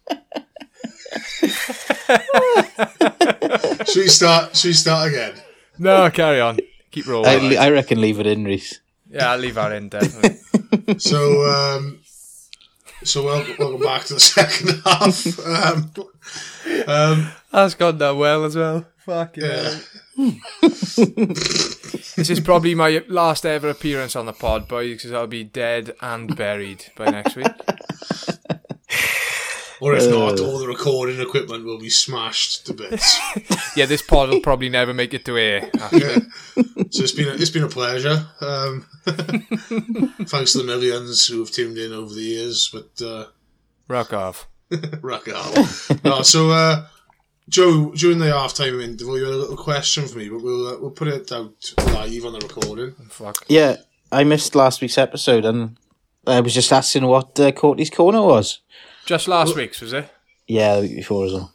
Should we start? Should we start again? No, carry on. Keep rolling. I, I reckon leave it in, Reese. Yeah, I'll leave that in, definitely. So, um, so welcome, welcome back to the second half. Um, um, That's gone down well as well. Fuck yeah. This is probably my last ever appearance on the pod, boys, because I'll be dead and buried by next week. Or if not, all the recording equipment will be smashed to bits. Yeah, this pod will probably never make it to air. Yeah. So it's been a, it's been a pleasure. Um, thanks to the millions who have tuned in over the years. But uh, Rock off. rock out. No, so uh, Joe, during the half-time interval, you had a little question for me, but we'll uh, we'll put it out live on the recording. Fuck. Yeah, I missed last week's episode, and I was just asking what uh, Courtney's Corner was. Just last week's, was it? Yeah, the week before as well.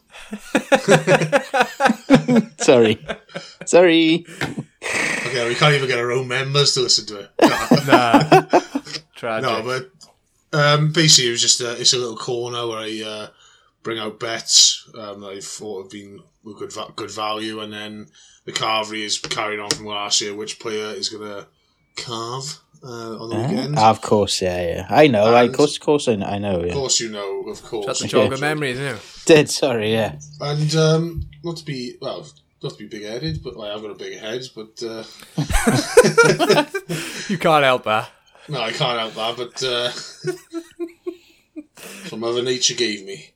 Sorry. Sorry. Okay, we can't even get our own members to listen to it. Nah. Tragic. No, but um, basically it was just a, it's a little corner where I uh, bring out bets um, that I thought have been with good va- good value, and then the carvery is carrying on from last year. Which player is going to carve uh, on the Uh, weekend? of course, yeah, yeah. I know, I, And- of course, of course I know, I know Of yeah. course, you know, of course. That's the Okay. chocolate memory, isn't it? Did, sorry, yeah. And um, not to be well, not to be big-headed, but like, I've got a big head. But uh, You can't help that. no, I can't help that. But uh, what Mother Nature gave me.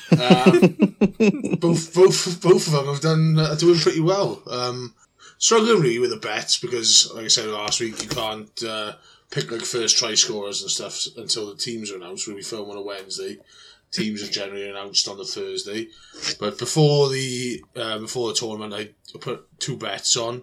Um, both, both, both of them have done uh, doing pretty well. Um, struggling really with the bets because, like I said last week, you can't uh, pick like first try scorers and stuff until the teams are announced. When we film on a Wednesday, teams are generally announced on the Thursday. But before the uh, before the tournament, I put two bets on,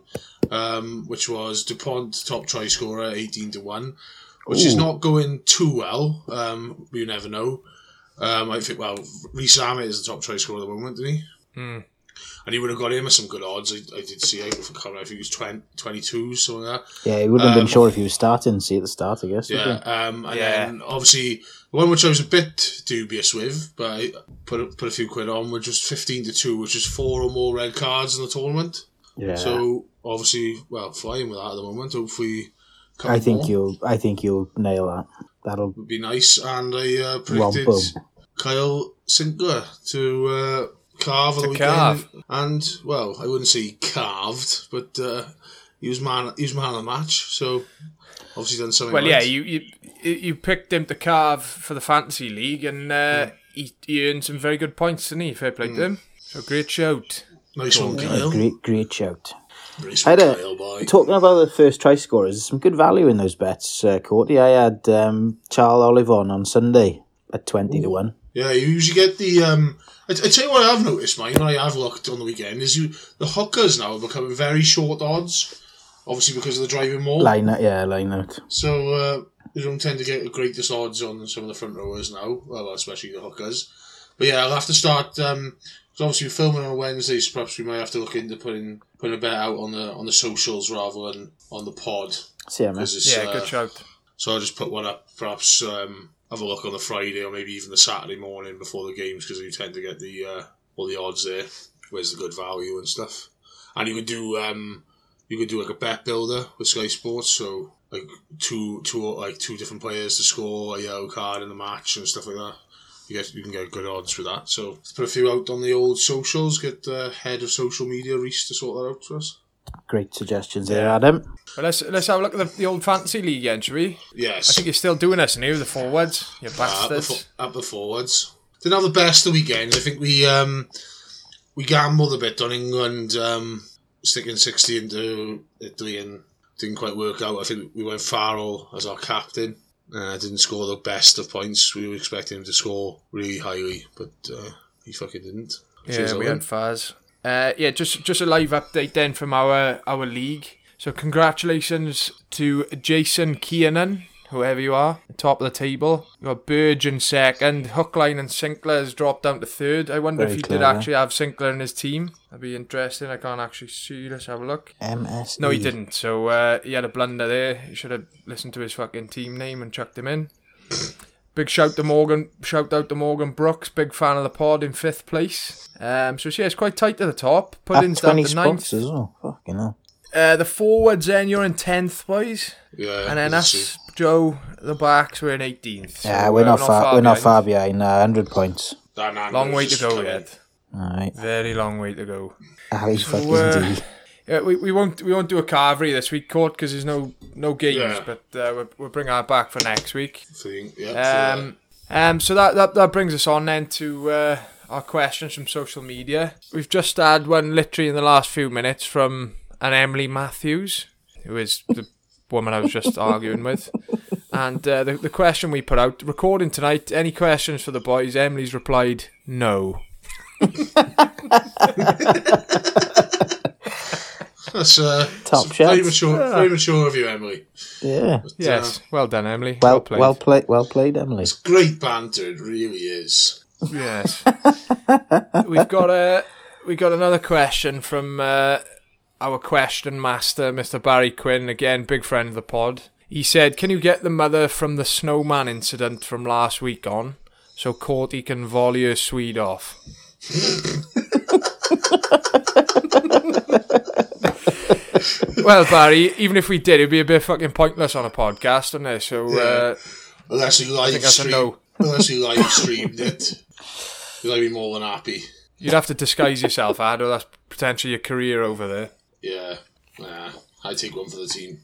um, which was DuPont top try scorer eighteen to one, which Ooh. is not going too well. Um, you never know. Um, I think, well, Reece Ahmed is the top try scorer at the moment, isn't he? Mm. And he would have got him at some good odds. I, I did see, I can't remember if he was twenty, twenty-two, something like that. Yeah, he wouldn't have Um, been sure if he was starting, see at the start, I guess. would Yeah, he? um, and Yeah. then obviously the one which I was a bit dubious with, but I put a, put a few quid on, which was fifteen to two, which is four or more red cards in the tournament. Yeah. So obviously, well, flying with that at the moment. Hopefully, a couple I think more you'll I think you'll nail that. That'll would be nice. And I uh, romp predicted him. Kyle Sinclair to uh, carve on To the weekend, carve. and well, I wouldn't say carved, but uh, he was man. He was man of the match. So obviously done something. Well, right. yeah, you, you you picked him to carve for the fantasy league, and uh, he, he earned some very good points, didn't he? Fair play to him. So great shout. Nice one, a Kyle. great great shout. Nice I one, had a- Kyle, boy. Talking about the first try scorers, there's some good value in those bets, uh, Courtney. I had um, Charles Olivon on Sunday at twenty to one. Yeah, you usually get the. Um, I, I tell you what I've noticed, mine, when I have looked on the weekend, is you the hookers now are becoming very short odds, obviously because of the driving more. Line out, yeah, line out. So uh, you don't tend to get the greatest odds on some of the front rowers now, well, especially the hookers. But yeah, I'll have to start. Um, so obviously, we're filming on a Wednesday, so perhaps we might have to look into putting putting a bet out on the on the socials rather than on the pod. See, man. 'Cause it's, Yeah, uh, good shout. So I'll just put one up, perhaps um, have a look on the Friday or maybe even the Saturday morning before the games, because you tend to get the uh, all the odds there. Where's the good value and stuff? And you could do um, you could do like a bet builder with Sky Sports, so like two two like two different players to score a yellow card in the match and stuff like that. You get you can get good odds with that. So let's put a few out on the old socials. Get the head of social media, Reese, to sort that out for us. Great suggestions there, Adam. Well, let's let's have a look at the, the old fantasy league again, shall we? Yes. I think you're still doing this new, the forwards. You Uh, up, the bastards. fo- up the forwards. Didn't have the best of weekends. I think we um, we gambled a bit on England um, sticking sixty into Italy and didn't quite work out. I think we went Farrell as our captain. Uh, didn't score the best of points. We were expecting him to score really highly, but uh, he fucking didn't. Yeah, Cheers, we Owen. had Faz. Uh, yeah, just just a live update then from our our league. So congratulations to Jason Kiernan, whoever you are, top of the table. You got Burge in second. Hookline and Sinclair has dropped down to third. I wonder Very if he clever. did actually have Sinclair in his team. That'd be interesting. I can't actually see. Let's have a look. M S E. No, he didn't. So uh, he had a blunder there. He should have listened to his fucking team name and chucked him in. Big shout to Morgan, shout out to Morgan Brooks, big fan of the pod in fifth place. Um, so yeah, it's quite tight to the top. Pudding's down to ninth. As well. Fucking hell. Uh, the forwards then, you're in tenth, boys. Yeah. And then us, Joe, the backs, we're in eighteenth. So Yeah, we're, we're not far. far we're behind. not far behind. Uh, Hundred points. Long way to go yet. All right. Very long way to go. Aye, So, fucking uh, D. Yeah, we, we won't we won't do a carvery this week, Court, because there's no no games. Yeah. But uh, we'll, we'll bring that back for next week. Think, yeah, Um, um, so that, that that brings us on then to uh, our questions from social media. We've just had one literally in the last few minutes from an Emily Matthews, who is the woman I was just arguing with. And uh, the the question we put out, recording tonight, any questions for the boys? Emily's replied, no. That's uh, Top that's shots. very mature, very mature of you, Emily. Yeah. But, Yes, uh, well done, Emily. Well, played. well played. Well played, Emily. it's great banter. It really is. Yes. We've got a we got another question from uh, our question master, Mister Barry Quinn, again, big friend of the pod. He said, "Can you get the mother from the snowman incident from last week on, so Courtney can volley her Swede off?" Well, Barry, even if we did, it'd be a bit fucking pointless on a podcast, wouldn't it? So, uh, Unless you live think that's a stream, no. unless you live streamed it, you'll be more than happy. you'd have to disguise yourself, Ado. That's potentially your career over there. Yeah, nah, I take one for the team.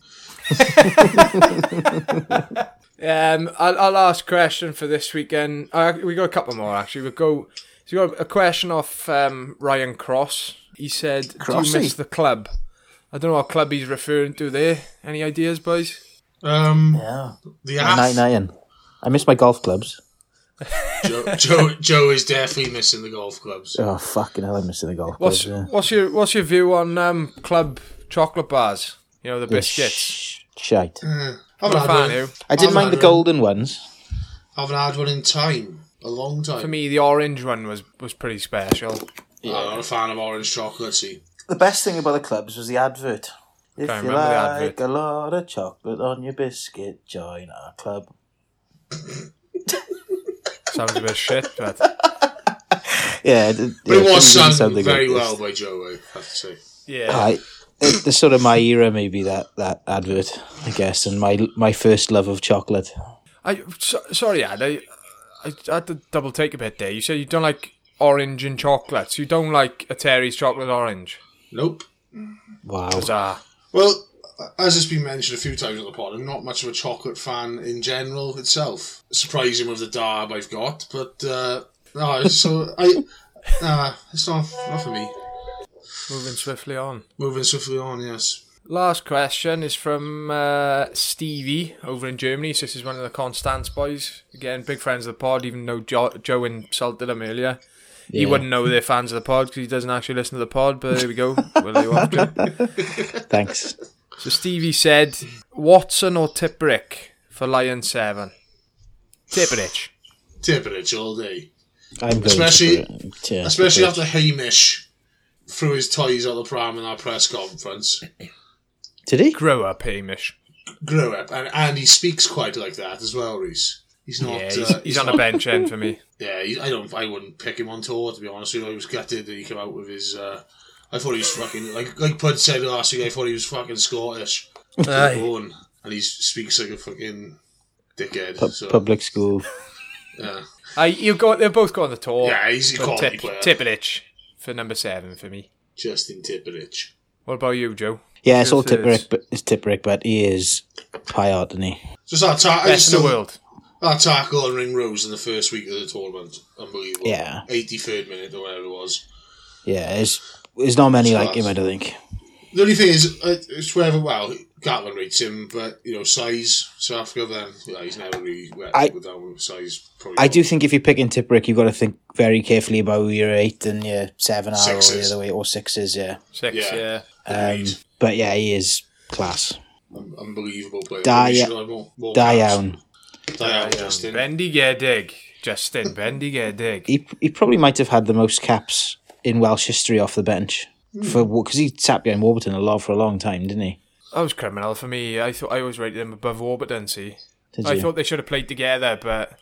Um, our, our last question for this weekend. Uh, we got a couple more actually. We'll go. So we got a question off um, Ryan Cross. He said, "Do you Crossy. miss the club?" I don't know what club he's referring to there. Any ideas, boys? Um, Yeah. the Night Ath, night. I miss my golf clubs. Joe, Joe, Joe is definitely missing the golf clubs. Oh fucking hell! I'm missing the golf What's clubs. Yeah. what's your what's your view on um, club chocolate bars? You know, the Yeah, biscuits. sh- Shite. Uh, I'm haven't a had fan one. of you. I didn't I've mind had the one. golden ones. Haven't had one in time, a long time. For me, the orange one was, was pretty special. I'm not a fan of orange chocolate. See, The best thing about the clubs was the advert. If Can't you remember the like advert. a lot of chocolate on your biscuit, join our club. Sounds a bit shit, but Yeah, it, but yeah, it was didn't sung sound the very greatest. well by Joe. I have to say. yeah. I, it, the sort of my era, maybe that, that advert, I guess, and my my first love of chocolate. I so, sorry, Ad. I, I had to double take a bit there. You said you don't like orange and chocolates. You don't like a Terry's chocolate orange. Nope. Wow. Bizarre. Well, as has been mentioned a few times on the pod, I'm not much of a chocolate fan in general itself. Surprising with the darb I've got, but uh, no, so I, nah, it's not not for me. Moving swiftly on. Moving swiftly on, yes. Last question is from uh, Stevie over in Germany. So this is one of the Constance boys. Again, big friends of the pod, even though jo- Joe insulted him earlier. He Yeah. wouldn't know they're fans of the pod because he doesn't actually listen to the pod, but there we go. We'll let you off, Joe. Thanks. So Stevie said, Watson or Tipperick for Lion seven? Tipperich. Tipperich all day. I'm very Especially- desperate. Yeah, Especially desperate. after Hamish threw his toys out the pram in that press conference. Did he? Grow up, Hamish. Grew up, and, and he speaks quite like that as well, Reese. He's not. Yeah, he's, uh, he's on not, the bench end for me. Yeah, he, I don't. I wouldn't pick him on tour, to be honest with you. I was gutted that he came out with his. Uh, I thought he was fucking like like Pud said last week. I thought he was fucking Scottish. Aye. Born, and he speaks like a fucking dickhead. Pu- so, Public school. yeah, I, you go, they'll both go on the tour. yeah, he's a but quality Tip, player. Tipperich for number seven for me. Justin Tipperich. What about you, Joe? Yeah, it's all Yes, it is. Tipperick, but it's Tipperick, but he is pie out, isn't he? Just that ta- I Best just in the don't- world. That tackle on Ring Rose in the first week of the tournament, unbelievable. Yeah. eighty-third minute or whatever it was. Yeah, there's, there's not many Class. like him, I don't think. The only thing is, uh, it's whether, well, Gatlin rates him, but, you know, size, South Africa, then, yeah, he's never really wet I- with down with size. Probably I not. do think if you're picking Tipperick, you've got to think very carefully about who your eight and your seven are, or the Sixes. other way, or sixes, yeah. Six, Yeah. yeah. Um, Agreed. but yeah, he is class. Un- unbelievable player. Die- We should have more- more Die caps. down. Die out, Justin. Bendy Gerdig. Justin, Bendy Gerdig. He he probably might have had the most caps in Welsh history off the bench for because he sat behind Warburton a lot for a long time, didn't he? That was criminal for me. I thought I always rated him above Warburton, see. Did I you? thought they should have played together, but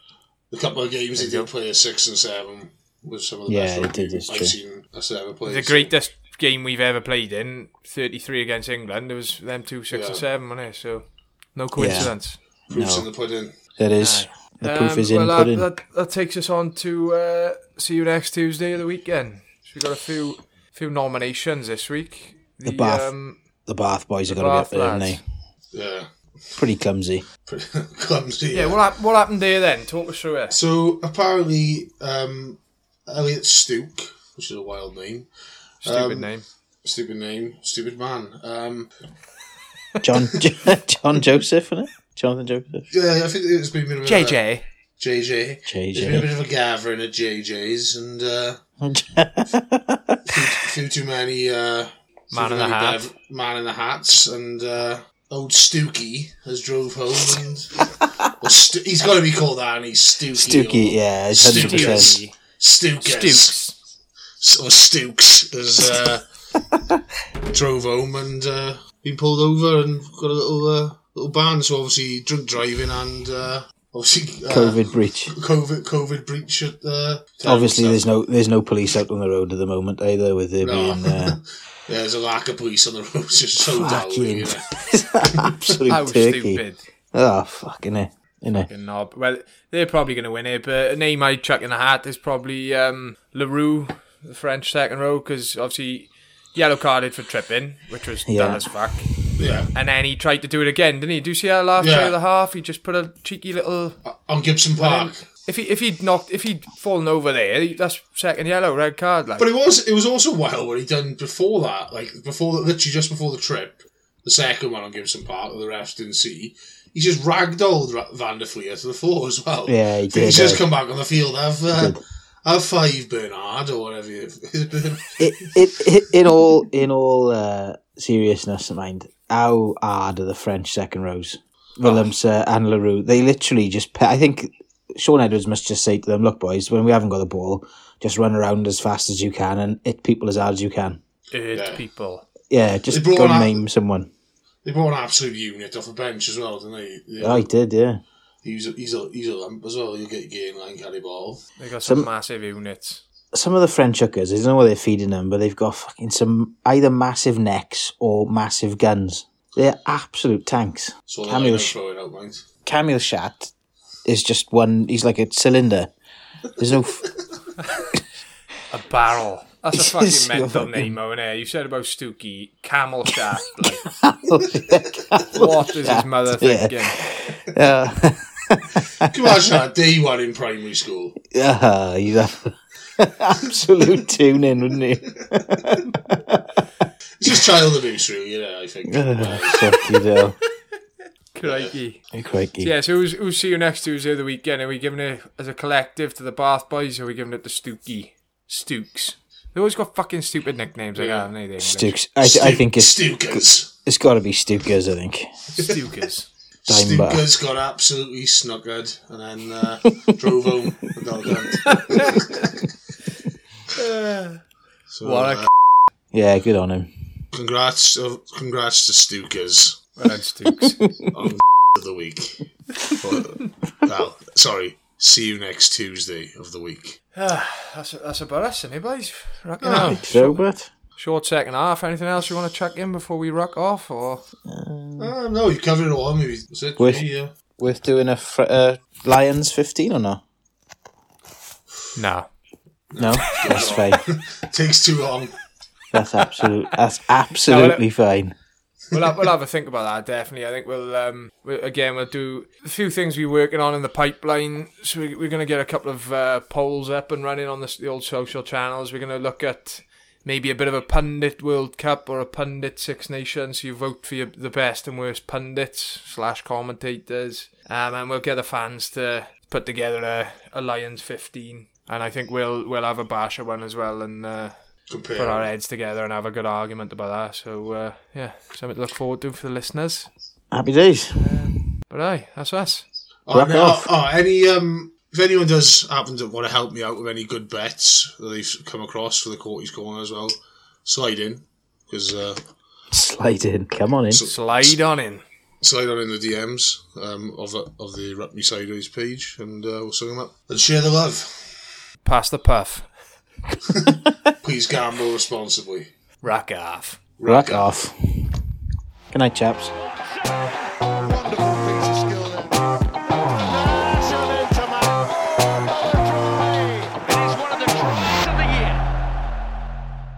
the couple of games they did play a six and seven was some of the Yeah, best they rugby did, it's I've true. seen us ever play. The greatest game we've ever played in, thirty-three against England, there was them two, six Yeah. and seven, wasn't it? So, no coincidence. Proofs No. in the pudding. There is. Aye. The proof Um, is in well, that, pudding. that, that takes us on to uh, see you next Tuesday of the weekend. So we've got a few few nominations this week. The Bath. Um, The Bath boys have the got to be up Bath there, haven't lads. they? Yeah. Pretty clumsy. Clumsy. yeah, what, hap- what happened there then? Talk us through it. So apparently, um, Elliot Stuke, which is a wild name, Stupid um, name. stupid name, stupid man. Um, John John Joseph, isn't it? Jonathan Joseph. yeah, I think it's been a bit of J a, J. J J. J There's been a J. bit of a gathering at J J's and uh, few, few too many uh, few Man too in the many hat. bev- man in the hats, and uh, old Stookie has drove home and well, Stu- he's got to be called that. And he's Stookie. Stookie, or yeah, it's one hundred percent. Stookies. Stookas. Stooks. Or Stooks has uh, drove home and uh, been pulled over and got a little uh, little ban. So obviously drunk driving and uh, obviously uh, COVID breach. COVID COVID breach at uh, Obviously, stuff. there's no there's no police out on the road at the moment either. With there No. being uh, Yeah, there's a lack of police on the roads. Just so dull, fucking you know. absolute How turkey. stupid. Oh fucking it, innit? Fucking knob. Well, they're probably going to win it, but a name I'd chuck in the hat is probably um, Leroux, the French second row, because obviously yellow carded for tripping, which was Yeah. dull as fuck. Yeah, And then he tried to do it again, didn't he? Do you see that last Yeah. try of the half? He just put a cheeky little. on Gibson Park. If he if he'd knocked if he'd fallen over there, he- that's second yellow, red card. Like, But it was it was also a while what he done before that, like before the, literally just before the trip, the second one on Gibson Park that the refs didn't see. He just ragdolled Ra- Van der Fleer to the floor as well. Yeah, he He's did, just uh, come back on the field. Have uh, did. have five Bernard or whatever. You, it, it, it, in all in all uh, seriousness, mind, how hard are the French second rows? Willemse and Leroux. They literally just. Pe- I think Sean Edwards must just say to them, "Look, boys, when we haven't got the ball, just run around as fast as you can and hit people as hard as you can." hurt Yeah. people. Yeah, just They brought go and on- name someone. They brought an absolute unit off the bench as well, didn't they? Yeah. Oh, he did, yeah. He's a, he's a he's a lump as well. He'll get game line carry ball. They got some Some- massive units. Some of the French hookers, I don't know what they're feeding them, but they've got fucking some either massive necks or massive guns. They're absolute tanks. So Camille, they're Sh- throwing out, mind. Camille Chat is just one. He's like a cylinder. There's no. F- A barrel. That's a It's fucking just mental fucking- name, isn't it? You said about Stookie, camel shaft. Like, what what is his mother thinking? Yeah. Can you imagine that day one in primary school? Yeah, he's a absolute tune in, wouldn't he? It's just child abuse, really. You know, I think. Fuck you, know. Crikey. Crikey. So, yeah, so who's, who's see you next Tuesday of the weekend? Are we giving it as a collective to the Bath boys, or are we giving it to Stookie? Stooks. They always got fucking stupid nicknames like Yeah. that, haven't they? the English? Stooks. I, th- I think it's Stukas. it's got to be Stookers, I think. Stookers. Time bar. Stukas got absolutely snookered and then uh, drove home with dog hunt. So, What a uh, Yeah, good on him. congrats, uh, congrats to Stukas well done, Stooks. on of the week. But, well, sorry. See you next Tuesday of the week. that's, that's about us, isn't it, boys? Rocking Ah. out. So, but Short second half. Anything else you want to chuck in before we rock off? Or Uh, no, you covered it all. Maybe that's it. With- Yeah. worth doing a fr- uh, Lions fifteen or not? no? No, that's fine. Takes too long. That's absolute. That's absolutely fine. We'll have, we'll have a think about that, definitely. I think we'll, um, we again, we'll do a few things we're working on in the pipeline. So we, we're going to get a couple of uh, polls up and running on the, the old social channels. We're going to look at maybe a bit of a pundit World Cup or a pundit Six Nations. So you vote for your, the best and worst pundits slash commentators. Um, and we'll get the fans to put together a, a Lions fifteen. And I think we'll we'll have a Basher one as well and uh, Compare. put our heads together and have a good argument about that. So, uh, yeah, something to look forward to for the listeners. Happy days. But aye, that's us. Oh, Rock no, off. oh, any um, if anyone does happen to want to help me out with any good bets that they've come across for the Courtie's Corner as well, slide in because uh, Slide in. Come on in. So- Slide on in. slide on in the D Ms um, of the, of the Rap Me Sideways page, and uh, we'll sing them up. And share the love. Pass the puff. Please gamble responsibly. Rack off. Rack off. Good night, chaps.